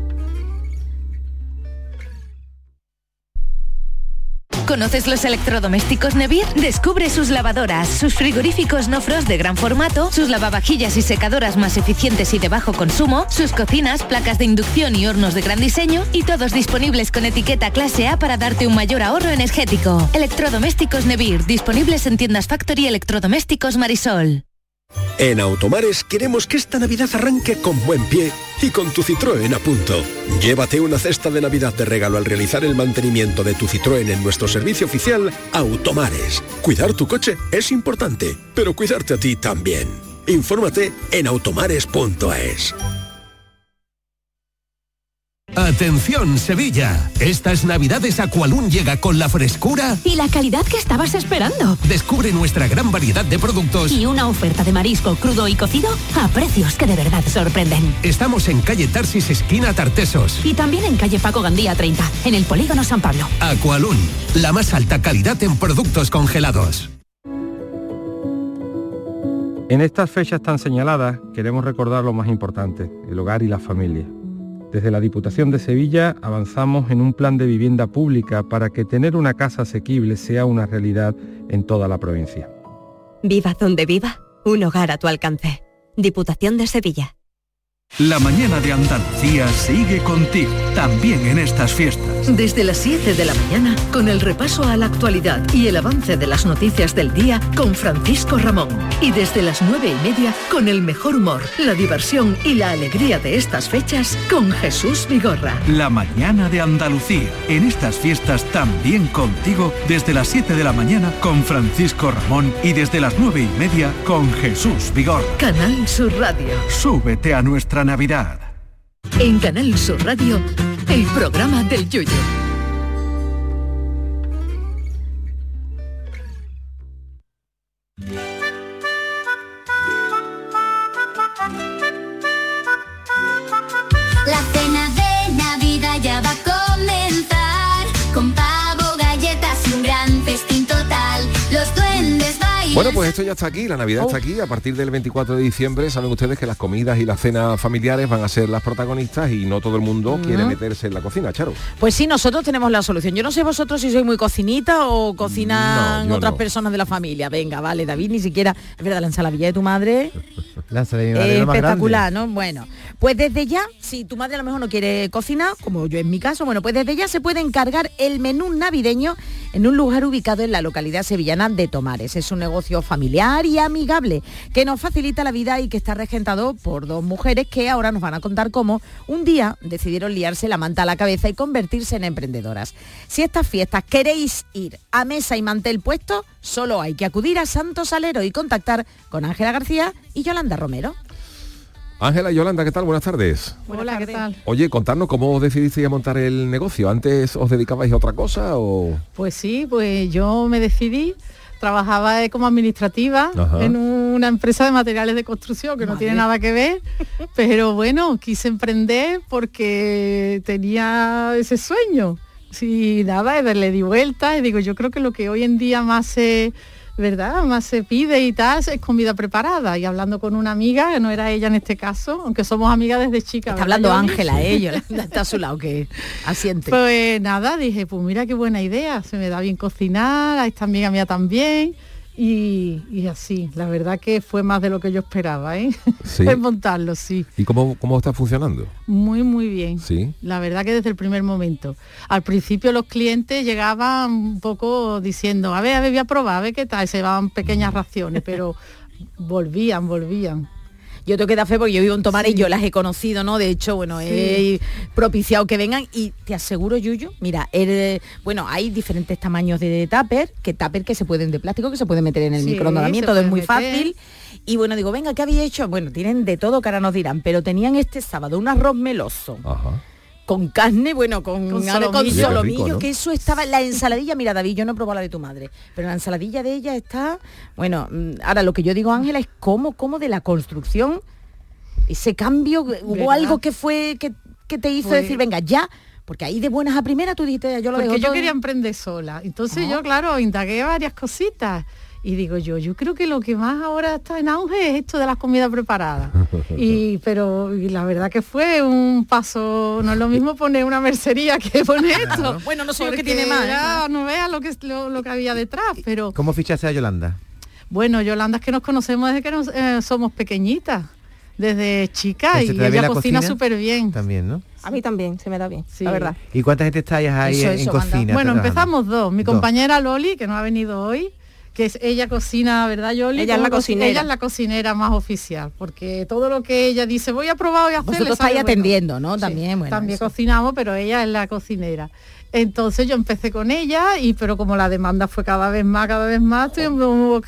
¿Conoces los electrodomésticos Nevir? Descubre sus lavadoras, sus frigoríficos no frost de gran formato, sus lavavajillas y secadoras más eficientes y de bajo consumo, sus cocinas, placas de inducción y hornos de gran diseño, y todos disponibles con etiqueta clase A para darte un mayor ahorro energético. Electrodomésticos Nevir, disponibles en tiendas Factory y Electrodomésticos Marisol. En Automares queremos que esta Navidad arranque con buen pie y con tu Citroën a punto. Llévate una cesta de Navidad de regalo al realizar el mantenimiento de tu Citroën en nuestro servicio oficial Automares. Cuidar tu coche es importante, pero cuidarte a ti también. Infórmate en automares.es. Atención Sevilla, estas navidades Aqualun llega con la frescura y la calidad que estabas esperando. Descubre nuestra gran variedad de productos y una oferta de marisco crudo y cocido a precios que de verdad sorprenden. Estamos en calle Tarsis, esquina Tartesos, y también en calle Paco Gandía 30, en el Polígono San Pablo. Aqualun, la más alta calidad en productos congelados. En estas fechas tan señaladas queremos recordar lo más importante, el hogar y la familia. Desde la Diputación de Sevilla avanzamos en un plan de vivienda pública para que tener una casa asequible sea una realidad en toda la provincia. Viva donde viva, un hogar a tu alcance. Diputación de Sevilla. La mañana de Andalucía sigue contigo, también en estas fiestas. Desde las 7 de la mañana, con el repaso a la actualidad y el avance de las noticias del día con Francisco Ramón. Y desde las 9:30, con el mejor humor, la diversión y la alegría de estas fechas con Jesús Vigorra. La mañana de Andalucía, en estas fiestas también contigo, desde las 7 de la mañana con Francisco Ramón y desde las 9:30 con Jesús Vigorra. Canal Sur Radio. Súbete a nuestra Navidad. En Canal Sur Radio, el programa del Yuyu. La cena de Navidad ya va a comenzar, con pavo, galletas y un gran festín total. Los duendes bailan. Bueno, pues esto ya está aquí, la Navidad está aquí. A partir del 24 de diciembre saben ustedes que las comidas y las cenas familiares van a ser las protagonistas y no todo el mundo quiere meterse en la cocina, Charo. Pues sí, nosotros tenemos la solución. Yo no sé vosotros si sois muy cocinita o cocinan otras personas de la familia. Venga, vale, David, ni siquiera... Es verdad, la ensaladilla de tu madre... La ensaladilla de mi madre es espectacular, ¿no? Bueno, pues desde ya, si tu madre a lo mejor no quiere cocinar, como yo en mi caso, bueno, pues desde ya se puede encargar el menú navideño en un lugar ubicado en la localidad sevillana de Tomares. Es un negocio familiar y amigable que nos facilita la vida y que está regentado por dos mujeres que ahora nos van a contar cómo un día decidieron liarse la manta a la cabeza y convertirse en emprendedoras. Si estas fiestas queréis ir a mesa y mantel puesto, solo hay que acudir a Santo Salero y contactar con Ángela García y Yolanda Romero. Ángela y Yolanda, ¿qué tal? Buenas tardes. Hola, ¿qué tal? Oye, contadnos cómo os decidisteis a montar el negocio. ¿Antes os dedicabais a otra cosa o...? Pues sí, pues yo me decidí, trabajaba como administrativa en una empresa de materiales de construcción que no tiene nada que ver, pero bueno, quise emprender porque tenía ese sueño. Sí, nada, le di vuelta y digo, yo creo que lo que hoy en día más se pide y tal es comida preparada. Y hablando con una amiga, que no era ella en este caso, aunque somos amigas desde chica. Está hablando Ángela, Yolanda está a su lado, que asiente. Pues nada, dije, pues mira qué buena idea, se me da bien cocinar, a esta amiga mía también. Y así, la verdad que fue más de lo que yo esperaba, ¿eh? ¿Sí? Montarlo, sí. ¿Y cómo está funcionando? Muy, muy bien. Sí. La verdad que desde el primer momento. Al principio los clientes llegaban un poco diciendo, a ver, voy a probar, a ver qué tal, se llevaban pequeñas raciones, pero volvían. Yo tengo que dar fe porque yo vivo en Tomares y yo las he conocido, ¿no? De hecho, bueno, he propiciado que vengan y te aseguro, Yuyu, mira, hay diferentes tamaños de tupper que se pueden de plástico, que se pueden meter en el microondas, todo es muy fácil. Y bueno, digo, venga, ¿qué habéis hecho? Bueno, tienen de todo que ahora nos dirán, pero tenían este sábado un arroz meloso. Ajá. Con carne, bueno, con solomillo, rico, ¿no? que eso estaba, la ensaladilla, mira David, yo no he probado la de tu madre, pero la ensaladilla de ella está, bueno, ahora lo que yo digo, Ángela, es cómo de la construcción, ese cambio, hubo algo que fue, que te hizo decir, venga, ya, porque ahí de buenas a primeras tú dijiste, yo lo dejo porque yo todo. quería emprender sola, entonces yo, claro, indagué varias cositas. Y digo yo creo que lo que más ahora está en auge es esto de las comidas preparadas. Pero la verdad que fue un paso, no es lo mismo poner una mercería que poner esto. Bueno, no sé lo que tiene más. No veas lo que había detrás, pero... ¿Cómo fichaste a Yolanda? Bueno, Yolanda es que nos conocemos desde que somos pequeñitas, desde chica, y ella cocina súper bien. También, ¿no? A mí también, se me da bien, la verdad. ¿Y cuánta gente estáis ahí en cocina? Bueno, empezamos dos. Mi compañera Loli, que no ha venido hoy, que ella cocina, ¿verdad, Yoli? Ella es la cocinera. Ella es la cocinera más oficial, porque todo lo que ella dice, voy a probar, voy a hacer... Vosotros estáis atendiendo, ¿no? También, bueno. También cocinamos, pero ella es la cocinera. Entonces yo empecé con ella, pero como la demanda fue cada vez más, tuvimos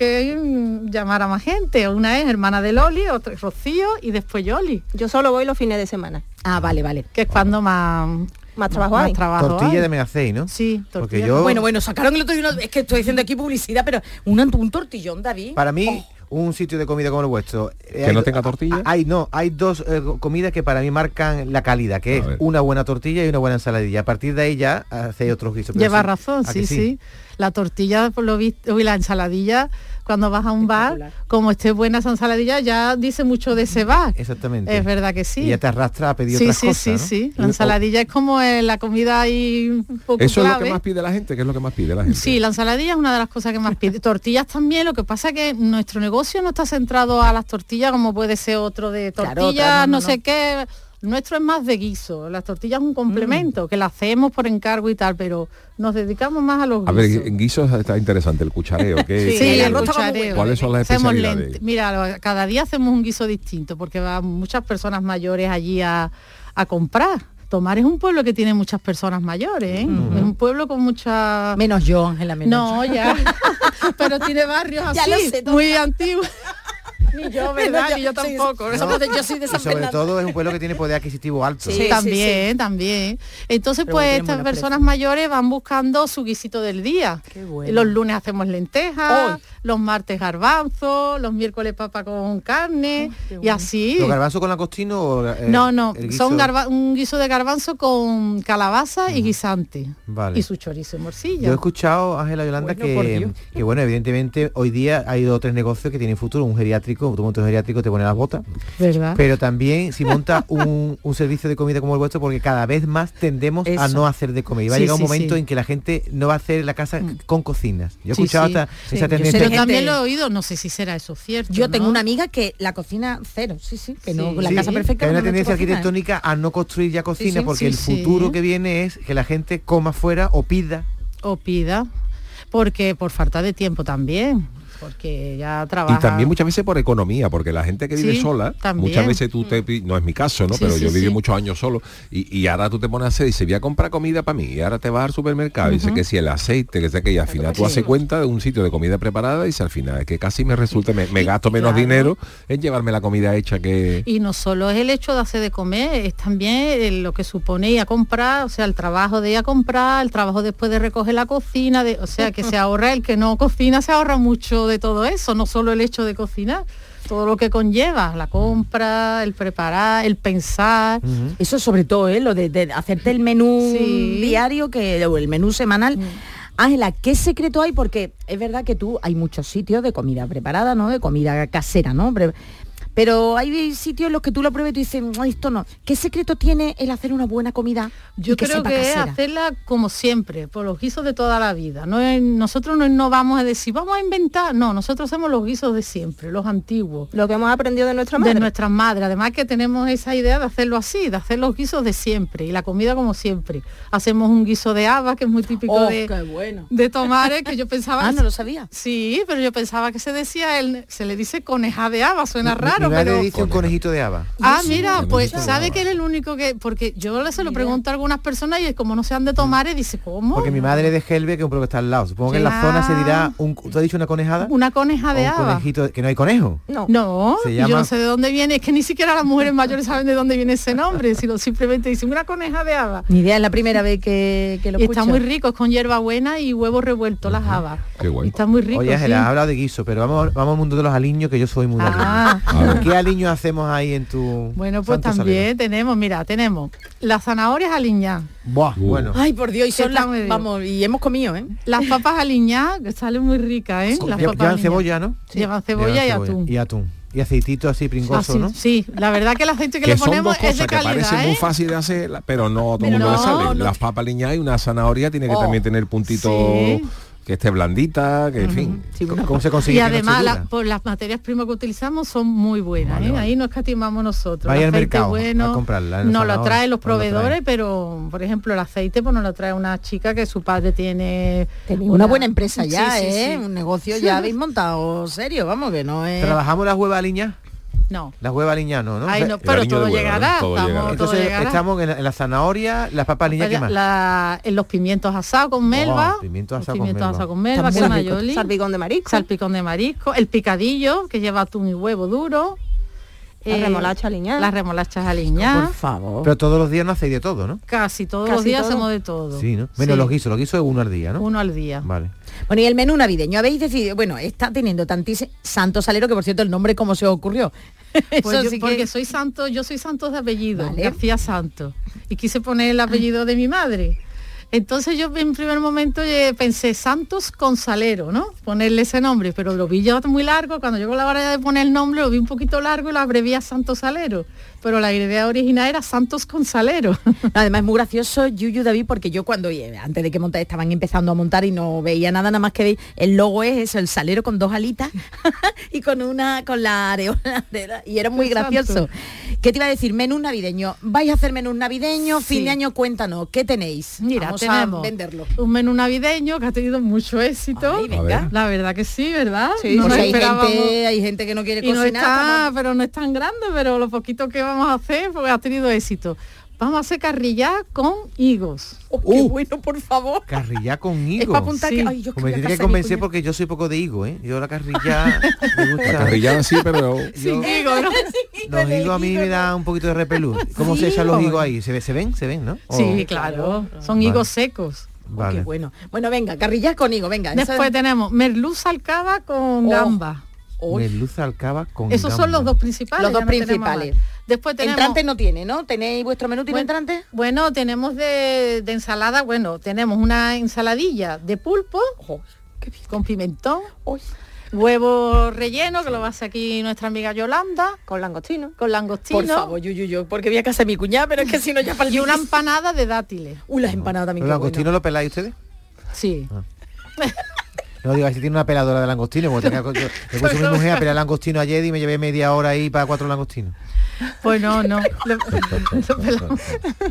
que llamar a más gente. Una es hermana de Loli, otra es Rocío y después Yoli. Yo solo voy los fines de semana. Ah, vale. Que es cuando más trabajo hay. Tortilla de Megacei, ¿no? Sí, tortilla. Bueno, sacaron el otro día, es que estoy diciendo aquí publicidad, pero un tortillón, David. Para mí, un sitio de comida como el vuestro... ¿Que no tenga tortilla? Hay dos comidas que para mí marcan la calidad, que es una buena tortilla y una buena ensaladilla. A partir de ahí ya hace otros guisos. Lleva razón, sí. La tortilla, por lo visto, y la ensaladilla, cuando vas a un bar, como esté buena esa ensaladilla, ya dice mucho de ese bar. Exactamente. Es verdad que sí. Y ya te arrastra a pedir otras cosas, ¿no? Sí. La ensaladilla es como la comida ahí un poco ¿Eso clave. es lo que más pide la gente? ¿Qué es lo que más pide la gente? Sí, la ensaladilla es una de las cosas que más pide. Tortillas también, lo que pasa es que nuestro negocio no está centrado a las tortillas como puede ser otro de tortillas, no sé qué. Nuestro es más de guiso, las tortillas es un complemento, que la hacemos por encargo y tal, pero nos dedicamos más a los guisos. A ver, en guisos está interesante el cuchareo. El cuchareo. ¿Cuáles son las especialidades? Mira, cada día hacemos un guiso distinto, porque van muchas personas mayores allí a comprar. Tomar es un pueblo que tiene muchas personas mayores, ¿eh? Es un pueblo con muchas... Menos yo, Ángela, menos. No, ya. Pero tiene barrios así, muy antiguos. Ni yo, ¿verdad? Ni yo tampoco. Yo soy de San y sobre Fernando. todo es un pueblo que tiene poder adquisitivo alto. Sí, también. Entonces, pero pues estas personas mayores van buscando su guisito del día. Qué bueno. Los lunes hacemos lentejas, los martes garbanzo, los miércoles papa con carne, y así. ¿Los garbanzos con langostino o no, son un guiso de garbanzo con calabaza y guisante. Vale. Y su chorizo en morcilla. Yo he escuchado, Ángela Yolanda, que bueno, evidentemente hoy día hay 2 o 3 negocios que tienen futuro. Un geriátrico, tú montas un geriátrico, te pone las botas. ¿Verdad? Pero también si monta un servicio de comida como el vuestro, porque cada vez más tendemos a no hacer de comer. Y va a llegar un momento en que la gente no va a hacer la casa con cocinas. Yo he escuchado esa tendencia. Pero también lo he oído, no sé si será eso cierto. Yo tengo una amiga que la cocina cero, que no, la casa perfecta. Hay una tendencia arquitectónica a no construir ya cocina, porque el futuro que viene es que la gente coma fuera o pida. Porque por falta de tiempo también. Porque ya trabaja. Y también muchas veces por economía, porque la gente que vive sola, muchas veces tú no es mi caso, ¿no? Pero yo viví muchos años solo y ahora tú te pones a hacer y dices, voy a comprar comida para mí, y ahora te vas al supermercado y dice que si el aceite, que sé que, y al final tú haces cuenta de un sitio de comida preparada y dice al final es que casi me resulta, me gasto menos dinero en llevarme la comida hecha que... Y no solo es el hecho de hacer de comer, es también lo que supone ir a comprar, o sea, el trabajo de ir a comprar, el trabajo después de recoger la cocina, o sea, que se ahorra, el que no cocina se ahorra mucho de todo eso, no solo el hecho de cocinar, todo lo que conlleva, la compra, el preparar, el pensar. Eso sobre todo, lo de hacerte el menú diario, o el menú semanal. Ángela, ¿qué secreto hay? Porque es verdad que hay muchos sitios de comida preparada, ¿no? De comida casera, ¿no? Pero hay sitios en los que tú lo pruebas y tú dices, "No, esto no". ¿Qué secreto tiene el hacer una buena comida? Yo y que creo sepa que es casera? hacerla como siempre, por los guisos de toda la vida. Nosotros no innovamos a decir, vamos a inventar. No, nosotros hacemos los guisos de siempre, los antiguos. Lo que hemos aprendido de nuestra madre. De nuestras madres. Además que tenemos esa idea de hacerlo así, de hacer los guisos de siempre y la comida como siempre. Hacemos un guiso de habas, que es muy típico de Tomares, que yo pensaba... Ah, no lo sabía. Sí, pero yo pensaba que se decía, se le dice coneja de habas, suena raro, Mi madre pero... dice un conejito de haba. Ah, mira, pues sabe que él es el único que... Porque yo se lo pregunto a algunas personas y como no sean de Tomares, dice, ¿cómo? Porque mi madre es de Gelbe, que es un pueblo que está al lado. Supongo que en la zona se dirá, ¿tú has dicho una conejada? Una coneja de un habas. Conejito, que no hay conejo. No, Se y llama- yo no sé de dónde viene, es que ni siquiera las mujeres mayores saben de dónde viene ese nombre, sino simplemente dicen una coneja de habas. Ni idea, es la primera vez que lo Y escucho. está muy rico, es con hierbabuena y huevos revueltos las habas. Qué bueno. Y está muy rico. Oye, Ángela, sí. has hablado de guiso, pero vamos al mundo de los aliños, que yo soy muy de Ah. aliños. ¿Qué aliños hacemos ahí en tu Bueno, pues Santo también tenemos las zanahorias aliñadas. Buah, bueno. Ay, por Dios, y son Está las, muy bien. vamos, y hemos comido, ¿eh? Las papas aliñadas, que salen muy ricas, ¿eh? Las papas Llevan aliñadas. cebolla, ¿no? Llevan cebolla y atún. Y atún. Y aceitito así pringoso, Así, ¿no? Sí, la verdad que el aceite que Que le son ponemos dos es cosas de que parecen calidad, muy ¿eh? fácil de hacer, pero no todo el Pero mundo le no, sale. no. Las papas aliñadas y una zanahoria tiene que Oh. también tener puntito Sí. que esté blandita, que en fin. ¿Cómo se consigue Y que no además esté dura? por las materias primas que utilizamos son muy buenas, Vale, ¿eh? vale. Ahí no escatimamos nosotros. Vaya El al aceite mercado bueno, a comprarla, en nos lo zanahoria, traen los nos lo traen. proveedores, pero por ejemplo el aceite pues nos lo trae una chica que su padre tiene Una buena empresa ya, Sí, sí, ¿eh? sí. Un negocio ya habéis montado serio, vamos, que no es... ¿Trabajamos las huevas aliñadas? No. Las huevas aliñadas no, ¿no? Ay, no, pero todo llegará, todo Entonces llegará. estamos en la zanahoria, las papas aliñadas, ¿qué más? En los pimientos asados con melva, pimientos asados pimientos con asados con melva. melva, Está muy crema rico. yoli, Salpicón de marisco, el picadillo que lleva atún y huevo duro, La remolacha aliñada. las remolachas aliñadas. Por favor. Pero todos los días no hacéis de todo, ¿no? Casi todos Casi los días todo. hacemos de todo. Sí, ¿no? Menos Sí. los guisos es uno al día, ¿no? Uno al día. Vale. Bueno, y el menú navideño, habéis decidido, bueno, está teniendo tantísimo Santo Salero, que por cierto el nombre cómo se os ocurrió. Pues Eso yo, sí que- porque soy santo, yo soy Santos de apellido, Vale. García Santos, y quise poner el apellido de mi madre. Entonces yo en primer momento pensé Santos con Salero, ¿no? Ponerle ese nombre, pero lo vi ya muy largo, cuando llegó la hora de poner el nombre lo vi un poquito largo y lo abrevié a Santos Salero, pero la idea original era Santos con Salero. Además es muy gracioso, Yuyu, David, porque yo cuando, antes de que montar, estaban empezando a montar y no veía nada más que el logo es eso, el salero con dos alitas y con la areola, y era muy Exacto. gracioso. ¿Qué te iba a decir? Menú navideño. ¿Vais a hacer menú navideño? Fin Sí. de año, cuéntanos, ¿qué tenéis? Mira, Vamos tenemos a venderlo. un menú navideño que ha tenido mucho éxito. Ay, venga. A ver. La verdad que sí, ¿verdad? Sí, No porque nos hay esperábamos. gente que no quiere Y no cocinar. está, pero no es tan grande, pero lo poquito que vamos a hacer porque ha tenido éxito. Vamos a hacer carrillá con higos. ¡Qué bueno, por favor! Carrillá con Es higo. para apuntar Sí. que... Ay, yo Pues me quería tiene que casar convencer mi cuñado. porque yo soy poco de higo, ¿eh? Yo la carrilla me gusta. La carrillada sí, pero Sin higo, ¿no? Los higos a mí me da un poquito de repelús. ¿Cómo se echan los higos ahí? ¿Se ven, no? Sí, O- claro. Son Vale. higos secos. Vale. Qué bueno. Bueno, venga, carrillas con higo, venga. Después tenemos merluza alcaba con gamba. Merluza alcaba con Esos son gamba. los dos principales. Los dos ya no tenemos principales. más. Después tenemos... Entrantes no tiene, ¿no? ¿Tenéis vuestro menú tiene entrantes? Bueno, tenemos de ensalada, tenemos una ensaladilla de pulpo con pimentón, huevo relleno, que lo va a hacer aquí nuestra amiga Yolanda, Con langostino. con langostino. Por favor, yo, porque voy a casa de mi cuñada, pero es que si no ya para el Y una empanada de dátiles. las empanadas también. ¿Los qué langostinos bueno. lo peláis ustedes? Sí. No digo, si tiene una peladora de langostino, porque yo le puse a mi mujer a pelar langostino ayer y me llevé media hora ahí para 4 langostinos. Pues no. Lo pelamos.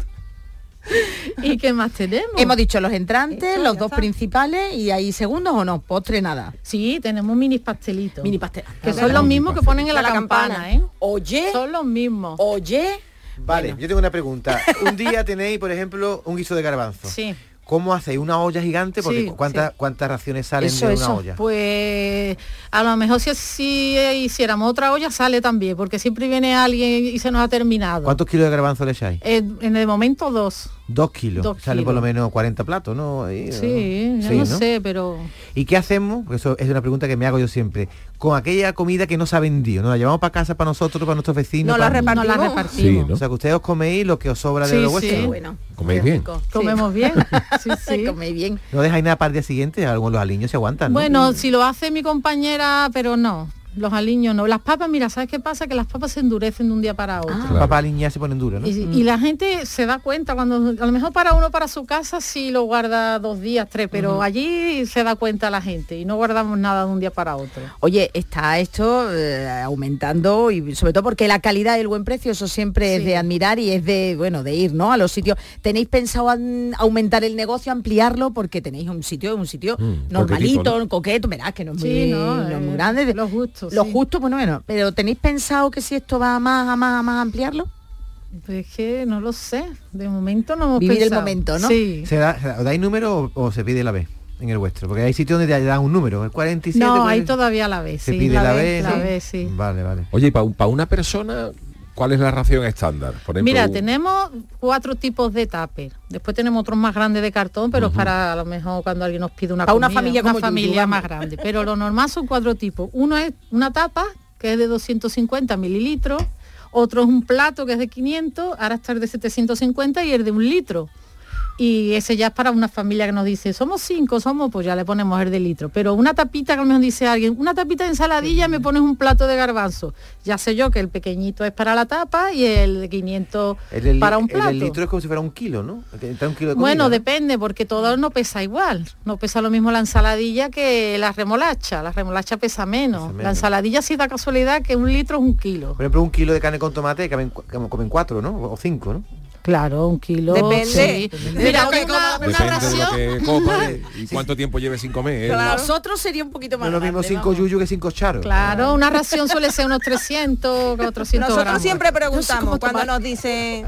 ¿Y qué más tenemos? Hemos dicho los entrantes, Eso, los ya dos está. principales y hay segundos o no, postre nada. Sí, tenemos mini pastelitos. Mini pastel. Que son los mismos que ponen en la De la campana, campana. ¿eh? Oye, Son los mismos. oye. Vale, yo tengo una pregunta. Un día tenéis, por ejemplo, un guiso de garbanzo. Sí. ¿Cómo hacéis? ¿Una olla gigante? Porque Sí, ¿cuántas raciones salen Eso, de una eso. olla? Pues a lo mejor si hiciéramos otra olla sale también, porque siempre viene alguien y se nos ha terminado. ¿Cuántos kilos de garbanzo le echáis? En el momento 2. 2 kilos. 2 Sale por lo kilos. menos 40 platos, ¿no? Ahí, Sí, yo Sí, no ¿no? sé, pero... ¿Y qué hacemos? Porque eso es una pregunta que me hago yo siempre. Con aquella comida que no se ha vendido, ¿no? La llevamos para casa, para nosotros, para nuestros vecinos. No la para- repartimos. No la repartimos. Sí, ¿no? O sea, que ustedes os coméis lo que os sobra de Sí, lo sí. vuestro. Bueno, coméis bien. Comemos bien. Sí, sí. coméis bien. No dejáis nada para el día siguiente, algunos los aliños se aguantan, ¿no? Bueno, si lo hace mi compañera, pero no. Los aliños no. Las papas, mira, ¿sabes qué pasa? Que las papas se endurecen de un día para otro. Las papas aliñadas se ponen duras, ¿no? Y la gente se da cuenta cuando, a lo mejor para uno, para su casa, sí lo guarda 2 días, 3, pero allí se da cuenta la gente y no guardamos nada de un día para otro. Oye, está esto aumentando y sobre todo porque la calidad y el buen precio, eso siempre es de admirar y es de, bueno, de ir, ¿no? A los sitios. ¿Tenéis pensado aumentar el negocio, ampliarlo? Porque tenéis un sitio normalito, ¿no? Coqueto, verás que no es muy, no es muy grande. Los gustos. Los justos, bueno, pero ¿tenéis pensado que si esto va a más ampliarlo? Pues es que no lo sé, de momento no hemos Vivir pensado. el momento, ¿no? Sí. ¿Os dais número o se pide la vez en el vuestro? Porque hay sitios donde te dan un número, el 47. No, hay todavía la vez. Se sí, pide la vez, la ¿no? vez, sí. Vale. Oye, y para una persona, ¿cuál es la ración estándar? Por ejemplo, Mira, tenemos 4 tipos de tupper. Después tenemos otros más grandes de cartón, pero es para a lo mejor cuando alguien nos pide una para comida, una familia como familia más grande. Pero lo normal son 4 tipos. Uno es una tapa, que es de 250 mililitros. Otro es un plato, que es de 500. Ahora está el de 750 y el de 1 litro. Y ese ya es para una familia que nos dice, somos 5, pues ya le ponemos el de litro. Pero una tapita, que a lo mejor dice alguien, una tapita de ensaladilla, me pones un plato de garbanzo. Ya sé yo que el pequeñito es para la tapa y el de 500 para un plato. El litro es como si fuera 1 kilo, ¿no? Un kilo de comida, bueno, ¿no? depende, porque todo no pesa igual. No pesa lo mismo la ensaladilla que la remolacha. La remolacha pesa menos. La ensaladilla sí da casualidad que 1 litro es 1 kilo. Por ejemplo, 1 kilo de carne con tomate comen 4, ¿no? O 5, ¿no? Claro, 1 kilo. Depende. Sí. Mira, depende de lo que coma y cuánto tiempo lleve sin comer. Claro. Nosotros sería un poquito más no es lo mismo 5 yuyu que 5 charos. Claro, una ración suele ser unos 300, 400 Nosotros gramos. siempre preguntamos cuando nos dicen,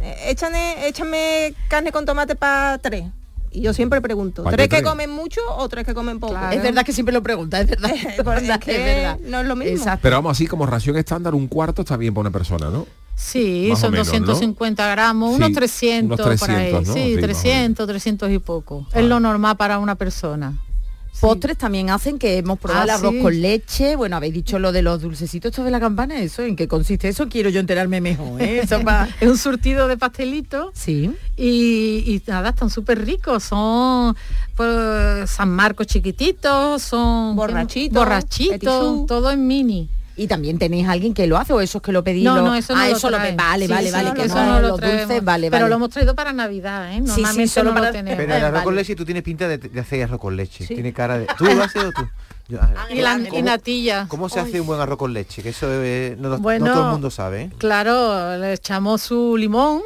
échame carne con tomate para 3. Y yo siempre pregunto, ¿3 que comen mucho o 3 que comen poco? Claro. Es verdad que siempre lo pregunta, es verdad. Es verdad. No es lo mismo. Exacto. Pero vamos, así como ración estándar, 1/4 está bien para una persona, ¿no? Sí, más son menos, 250 gramos, unos 300, por ahí. ¿no? Sí, 300 y poco. Es lo normal para una persona. Postres también hacen, que hemos probado el arroz con leche. Bueno, habéis dicho lo de los dulcecitos estos de la campana, ¿eso en qué consiste? Eso quiero yo enterarme mejor, ¿eh? Eso es un surtido de pastelitos. Sí. Y nada, están súper ricos. Son pues, San Marcos chiquititos, son borrachitos, todo en mini. Y también tenéis a alguien que lo hace, o eso es que lo pedís. No, eso no eso lo lo traen. Vale, Sí, vale, eso vale, no que lo no traemos. los dulces, vale. Pero lo hemos traído para Navidad, ¿eh? Normalmente solo no para lo tenemos. Pero el arroz con leche, tú tienes pinta de hacer arroz con leche. Sí. Tiene cara de... ¿Tú lo haces o tú? Y natilla. ¿Cómo se hace un buen arroz con leche? Que eso no todo el mundo sabe, ¿eh? Claro, le echamos su limón,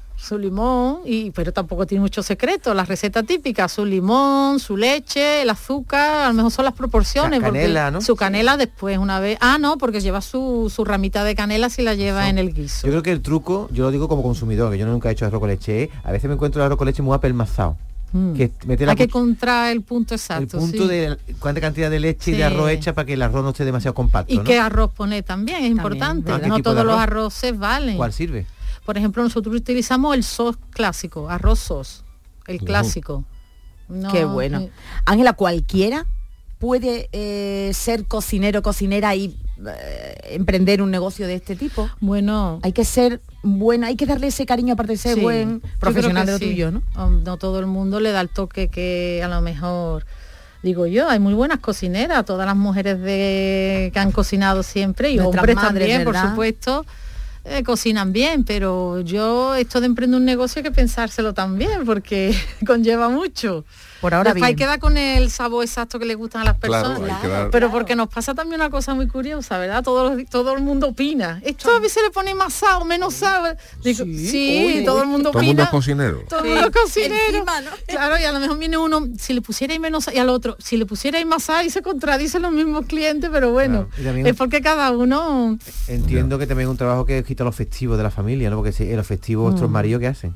pero tampoco tiene mucho secreto. La receta típica, su limón, su leche, el azúcar, a lo mejor son las proporciones. Canela, porque ¿no? Su canela después una vez. No, porque lleva su ramita de canela si la lleva en el guiso. Yo creo que el truco, yo lo digo como consumidor, que yo nunca he hecho arroz con leche, a veces me encuentro el arroz con leche muy apelmazado. Que hay que encontrar el punto exacto. El punto de cuánta cantidad de leche y de arroz hecha para que el arroz no esté demasiado compacto. Y ¿no? qué arroz poner también, es importante. No todos los arroces valen. ¿Cuál sirve? Por ejemplo, nosotros utilizamos el sos clásico, arroz sos, el clásico. Qué bueno. Ángela, cualquiera puede ser cocinero, cocinera y emprender un negocio de este tipo. Bueno, hay que ser buena, hay que darle ese cariño aparte de ser buen profesional de lo tuyo, ¿no? No todo el mundo le da el toque que a lo mejor, digo yo, hay muy buenas cocineras, todas las mujeres que han cocinado siempre y nuestras hombres madres, también, ¿verdad? por supuesto. Cocinan bien, pero yo esto de emprender un negocio hay que pensárselo también porque conlleva mucho. Por ahora después bien. hay que dar con el sabor exacto que le gustan a las personas. Claro, pero porque nos pasa también una cosa muy curiosa, ¿verdad? Todo el mundo opina. Esto a veces le pone más sal o menos sal. Digo, sí, todo el mundo opina. Todo el mundo es cocinero. Todo el mundo es cocinero. Encima, ¿no? Claro, y a lo mejor viene uno, si le pusiera menos sal, y al otro, si le pusiera más sal, y se contradicen los mismos clientes, pero bueno, es porque cada uno... Entiendo que también es un trabajo que quita los festivos de la familia, ¿no? Porque si los festivos vuestros maridos, ¿qué hacen?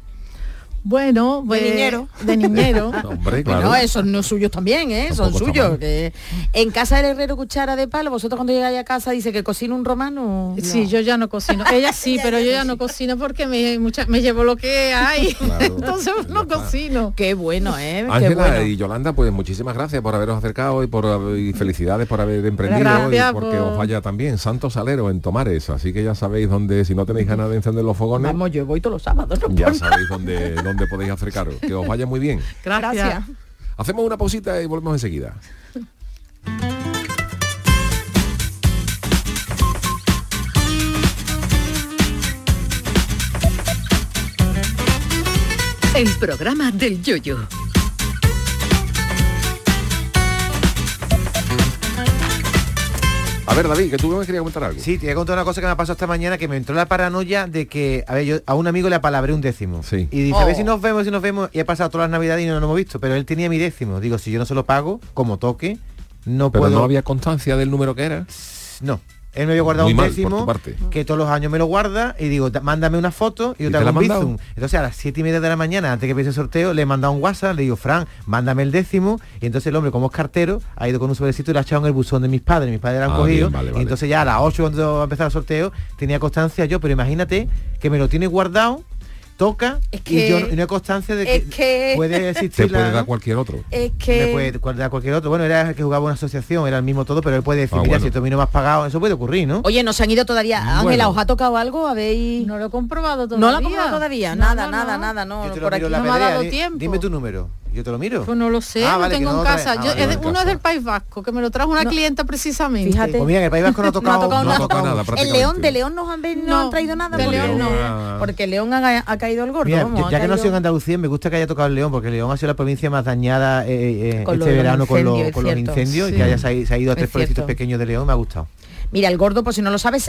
Bueno, pues, de niñero. Hombre, claro. No, esos no suyos también, son suyos. Que en casa del herrero cuchara de palo, vosotros cuando llegáis a casa dice que cocina un romano. Sí, no. yo ya no cocino. Ella sí, pero yo ya no cocino porque me llevo lo que hay. Claro, entonces no cocino. Qué bueno, Ángela qué bueno. y Yolanda, pues muchísimas gracias por haberos acercado y felicidades por haber emprendido gracias y porque os vaya también. Santo Salero en Tomares, así que ya sabéis dónde, si no tenéis ganas de encender los fogones. Vamos, yo voy todos los sábados. No ya sabéis dónde podéis acercaros. Que os vaya muy bien. Gracias. Hacemos una pausita y volvemos enseguida. el programa del Yuyu. A ver, David, que tú me querías comentar algo. Sí, te voy a contar una cosa que me ha pasado esta mañana, que me entró la paranoia de que, a ver, yo a un amigo le apalabré un décimo. Sí. Y dice, a ver si nos vemos, y he pasado todas las navidades y no nos hemos visto, pero él tenía mi décimo. Digo, si yo no se lo pago, como toque, no pero puedo... no había constancia del número que era. No. Él me había guardado Muy un mal, décimo por tu parte. que todos los años me lo guarda y digo, mándame una foto y yo te te la hago ha un mandado? bizum. Entonces a las 7:30 de la mañana, antes que empiece el sorteo, le he mandado un WhatsApp, le digo, Fran, mándame el décimo. Y entonces el hombre, como es cartero, ha ido con un sobrecito y lo ha echado en el buzón de mis padres. Mis padres lo han cogido. Bien, vale, y vale. entonces ya a las 8 cuando va a empezar el sorteo, tenía constancia yo, pero imagínate que me lo tiene guardado, toca y yo no hay constancia de que puede existir. Te puede dar cualquier otro. Es que... Me puede dar cualquier otro. Bueno, era el que jugaba una asociación, era el mismo todo, pero él puede decir, mira, bueno. si esto a mí no me has pagado, eso puede ocurrir, ¿no? Oye, no se han ido todavía. Ángela, Bueno. ¿os ha tocado algo? ¿Habéis...? No lo he comprobado todavía. ¿No lo ha comprobado todavía? No, Nada, no, nada, no. nada, no. Yo te lo Por miro aquí en la no me ha pedrea, dado tiempo. Dime tu número, yo te lo miro. Pues no lo sé, lo vale, tengo que no en lo casa. traes. Uno es del País Vasco, que me lo trajo una clienta precisamente. Fíjate. Pues mira, en el País Vasco no ha tocado, no ha tocado nada, el prácticamente. León, de León no han traído nada. de porque León no. Porque León ha caído el gordo. Mira, vamos, ya ha que no caído- ha sido en Andalucía, me gusta que haya tocado el León, porque León ha sido la provincia más dañada Con este lo de los verano con los incendios, es cierto. incendios, y Sí. que se ha ido a Es tres pueblecitos cierto. pequeños de León, me ha gustado. Mira, el gordo, por si no lo sabes,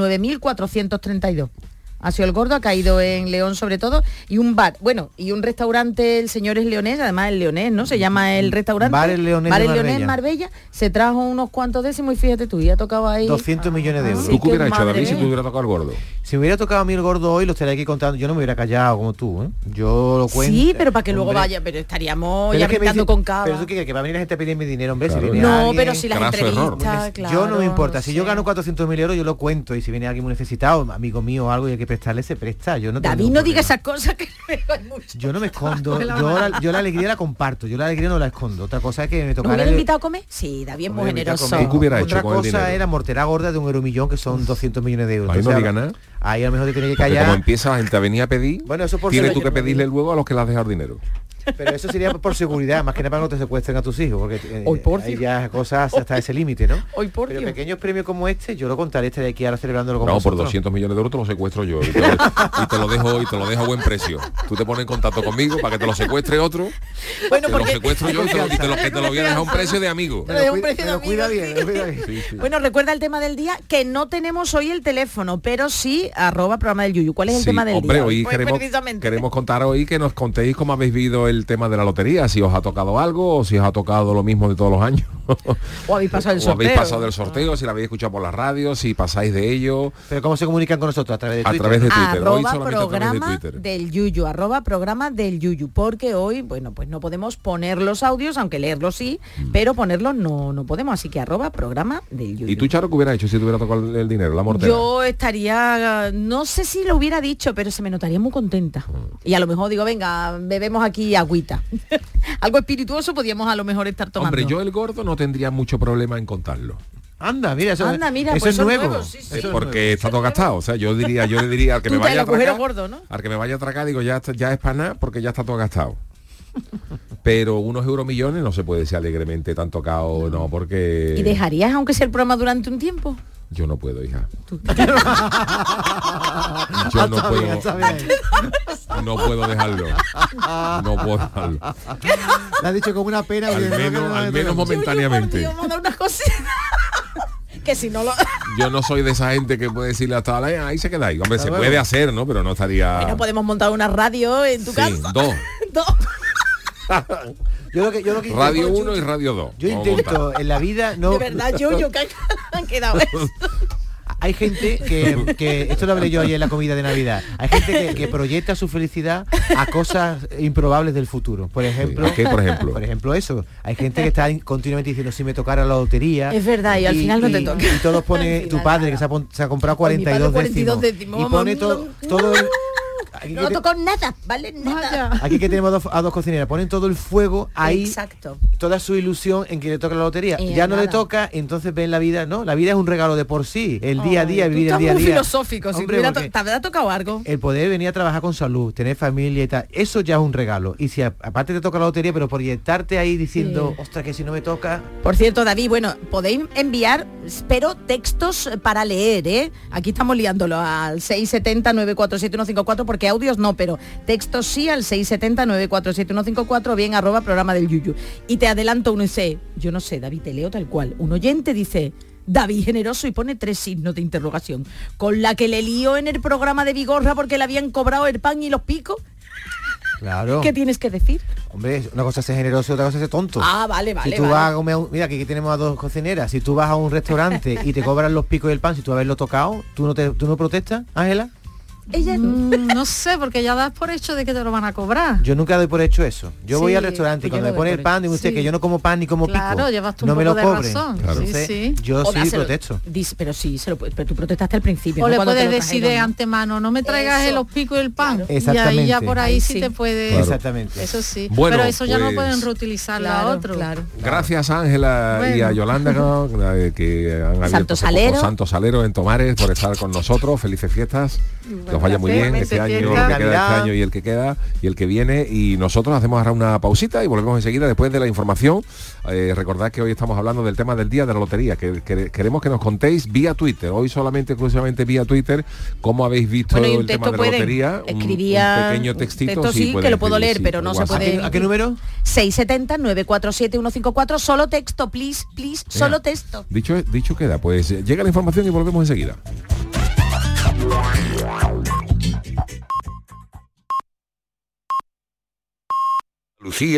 79.432. Ha sido el gordo, ha caído en León sobre todo, y un bar, bueno, y un restaurante, el señor es leonés, además el leonés, ¿no? Se llama el restaurante. Bar El Leonés Bar de El Leonés Marbella. Marbella, se trajo unos cuantos décimos y fíjate tú, ya tocaba ahí. 200 millones de euros. ¿Tú qué hubieras hecho, madre David, si mía. tú hubieras tocado el gordo? Si me hubiera tocado a mí el gordo hoy, lo estaría aquí contando. Yo no me hubiera callado como tú, ¿eh? Yo lo cuento. Sí, pero para que luego hombre. vaya, pero estaríamos Pero ya es que me brincando dice- con cava. Pero tú qué, que va a venir la gente a pedirme dinero, hombre, Claro. si viene No, alguien- pero si las Graso error. entrevistas, claro. Yo no me importa, no si yo sé. gano 400.000 euros, yo lo cuento, y si viene alguien muy necesitado, amigo mío o algo, y hay que prestarle, se presta. Yo no tengo David, ningún no diga problema. esas cosas que hay mucho. Yo no me escondo, yo la alegría la comparto, yo la alegría no la escondo. Otra cosa es que me ¿Nos tocara hubieran el- invitado a comer? Sí, David es muy me invita a generoso. comer. ¿Qué hubiera hecho Otra con el cosa dinero? era mortera gorda de un euromillón, que son 200 millones de euros. Ahí no Entonces, diga nada. Ahí a lo mejor te tiene que Porque como callar. empieza la gente a venir a pedir, Bueno, eso por tienes ser- tú que pedirle luego a los que le has dejado dinero. Pero eso sería por seguridad, más que nada para que no te secuestren a tus hijos, porque Hoy por hay Dios. ya cosas hasta ese límite, ¿no? Hoy por Pero Dios. pequeños premios como este, yo lo contaré, estaré aquí ahora celebrándolo con No, por vosotros. 200 millones de euros te lo secuestro yo y te lo dejo a buen precio. Tú te pones en contacto conmigo para que te lo secuestre otro. Bueno, te lo porque... secuestro yo y te lo voy a dejar a un precio de amigo. Te lo dejo a un precio de Pero cuida amigo, bien, sí. cuida bien. Sí, sí. Bueno, recuerda el tema del día, que no tenemos hoy el teléfono, pero sí @programa del Yuyu. ¿Cuál es el Sí, tema del hombre, día? hoy Pues queremos contar hoy que nos contéis cómo habéis vivido el tema de la lotería, si os ha tocado algo o si os ha tocado lo mismo de todos los años. O habéis pasado el O habéis sorteo. pasado del sorteo, si lo habéis escuchado por la radio, si pasáis de ello. Pero ¿cómo se comunican con nosotros? A través de A Twitter. través de ¿no? Twitter. Hoy Arroba solamente a través de programa Twitter. del Yuyu, programa del Yuyu, porque hoy, bueno, pues no podemos poner los audios, aunque leerlos sí, pero ponerlos no podemos, así que programa del Yuyu. ¿Y tú, Charo, qué hubieras hecho si te hubiera tocado el dinero, la mortera? Yo estaría, no sé si lo hubiera dicho, pero se me notaría muy contenta. Y a lo mejor digo, venga, bebemos aquí agüita. Algo espirituoso podíamos a lo mejor estar tomando. Hombre, yo el gordo no tendría mucho problema en contarlo. Anda, mira, eso, Anda, mira, eso pues es son nuevo. nuevos, sí, sí. Eso es Porque nuevo. está todo gastado. O sea, yo le diría al que Tú me te vaya a el agujero atracar, gordo, ¿no? al que me vaya a atracar, digo, ya es para nada porque ya está todo gastado. Pero unos euromillones no se puede decir alegremente tan tocado, no, porque ¿Y dejarías aunque sea el programa durante un tiempo? yo no puedo, hija. Yo no Está bien, puedo, está bien. no puedo dejarlo. No puedo dejarlo. Le has dicho como una pena. Al oye, no, menos, no, no, al no, menos no. momentáneamente. Dios, me ha dado unas cositas. Que si no lo... Yo no soy de esa gente que puede decirle hasta ahí se quedáis. Hombre, Hasta se luego. puede hacer, ¿no? Pero no estaría. Bueno, podemos montar una radio en tu Sí, casa. dos. Dos. Yo lo que intento, Radio Yuyu, 1 y Radio 2. Yo intento en la vida no. De verdad, Yuyu, que han quedado eso. Hay gente que esto lo hablé yo ayer en la comida de Navidad. Hay gente que proyecta su felicidad a cosas improbables del futuro. Por ejemplo, ¿a qué, por ejemplo? Por ejemplo, eso. Hay gente que está continuamente diciendo si me tocara la lotería. Es verdad, y al final no te toca. Y todos pone Al tu final padre nada. que se ha comprado Pues mi padre 42 décimos. 42 décimos, Y pone vamos, todo el... Aquí No que, tocó nada, ¿vale? Nada. aquí que tenemos a dos cocineras, ponen todo el fuego ahí, Exacto. toda su ilusión en que le toca la lotería. Y Ya no le nada. toca, entonces ven la vida, no, la vida es un regalo de por sí, el día a día, Tú vivir el estás día a muy día. filosófico, si Hombre, porque te habrá tocado algo. el poder venir a trabajar con salud, tener familia y tal, eso ya es un regalo. Y si aparte te toca la lotería, pero proyectarte ahí diciendo, ostras, que si no me toca... Por cierto, David, bueno, podéis enviar, espero, textos para leer, ¿eh? Aquí estamos liándolo al 670-947-154 porque audios no, pero textos sí al 670-947-154, bien @programa del Yuyu. Y te adelanto uno y dice, yo no sé, David, te leo tal cual. Un oyente dice, David generoso, y pone 3 signos de interrogación. Con la que le lió en el programa de Vigorra porque le habían cobrado el pan y los picos. Claro. ¿Qué tienes que decir? Hombre, una cosa es ser generoso y otra cosa es ser tonto. Ah, vale. Si tú vas a comer, mira que aquí tenemos a 2 cocineras, si tú vas a un restaurante y te cobran los picos y el pan, si tú haberlo tocado, ¿tú no protestas, Ángela? Ella no sé, porque ya das por hecho de que te lo van a cobrar. Yo nunca doy por hecho eso. Yo voy al restaurante y pues cuando me pone el pan, digo usted que yo no como pan ni como claro, pico. Llevas tú no un me poco lo de cobre. razón. Claro. Sí. Yo sí protesto. Pero sí, pero tú protestaste al principio. O ¿no? le Cuando puedes te lo decir trajeron, de ¿no? antemano, no me traigas los picos y el pan. Claro. Y ahí ya por ahí sí te puede... Claro. Exactamente. Eso sí. Bueno, pero eso ya no pues, pueden reutilizarlo a otro. Claro. Gracias a Ángela y a Yolanda que han abierto Santo Salero en Tomares por estar con nosotros. Felices fiestas. Que os vaya muy bien este año, el que queda este año y el que queda y el que viene. Y nosotros hacemos ahora una pausita y volvemos enseguida después de la información. Recordad que hoy estamos hablando del tema del día de la lotería, que queremos que nos contéis vía Twitter, hoy exclusivamente vía Twitter, cómo habéis visto el tema de la lotería. Escribía un pequeño textito, sí, que lo puedo leer, pero no se puede. ¿A qué número? 670-947-154, solo texto, please, solo texto. Dicho queda, pues llega la información y volvemos enseguida. Lucía.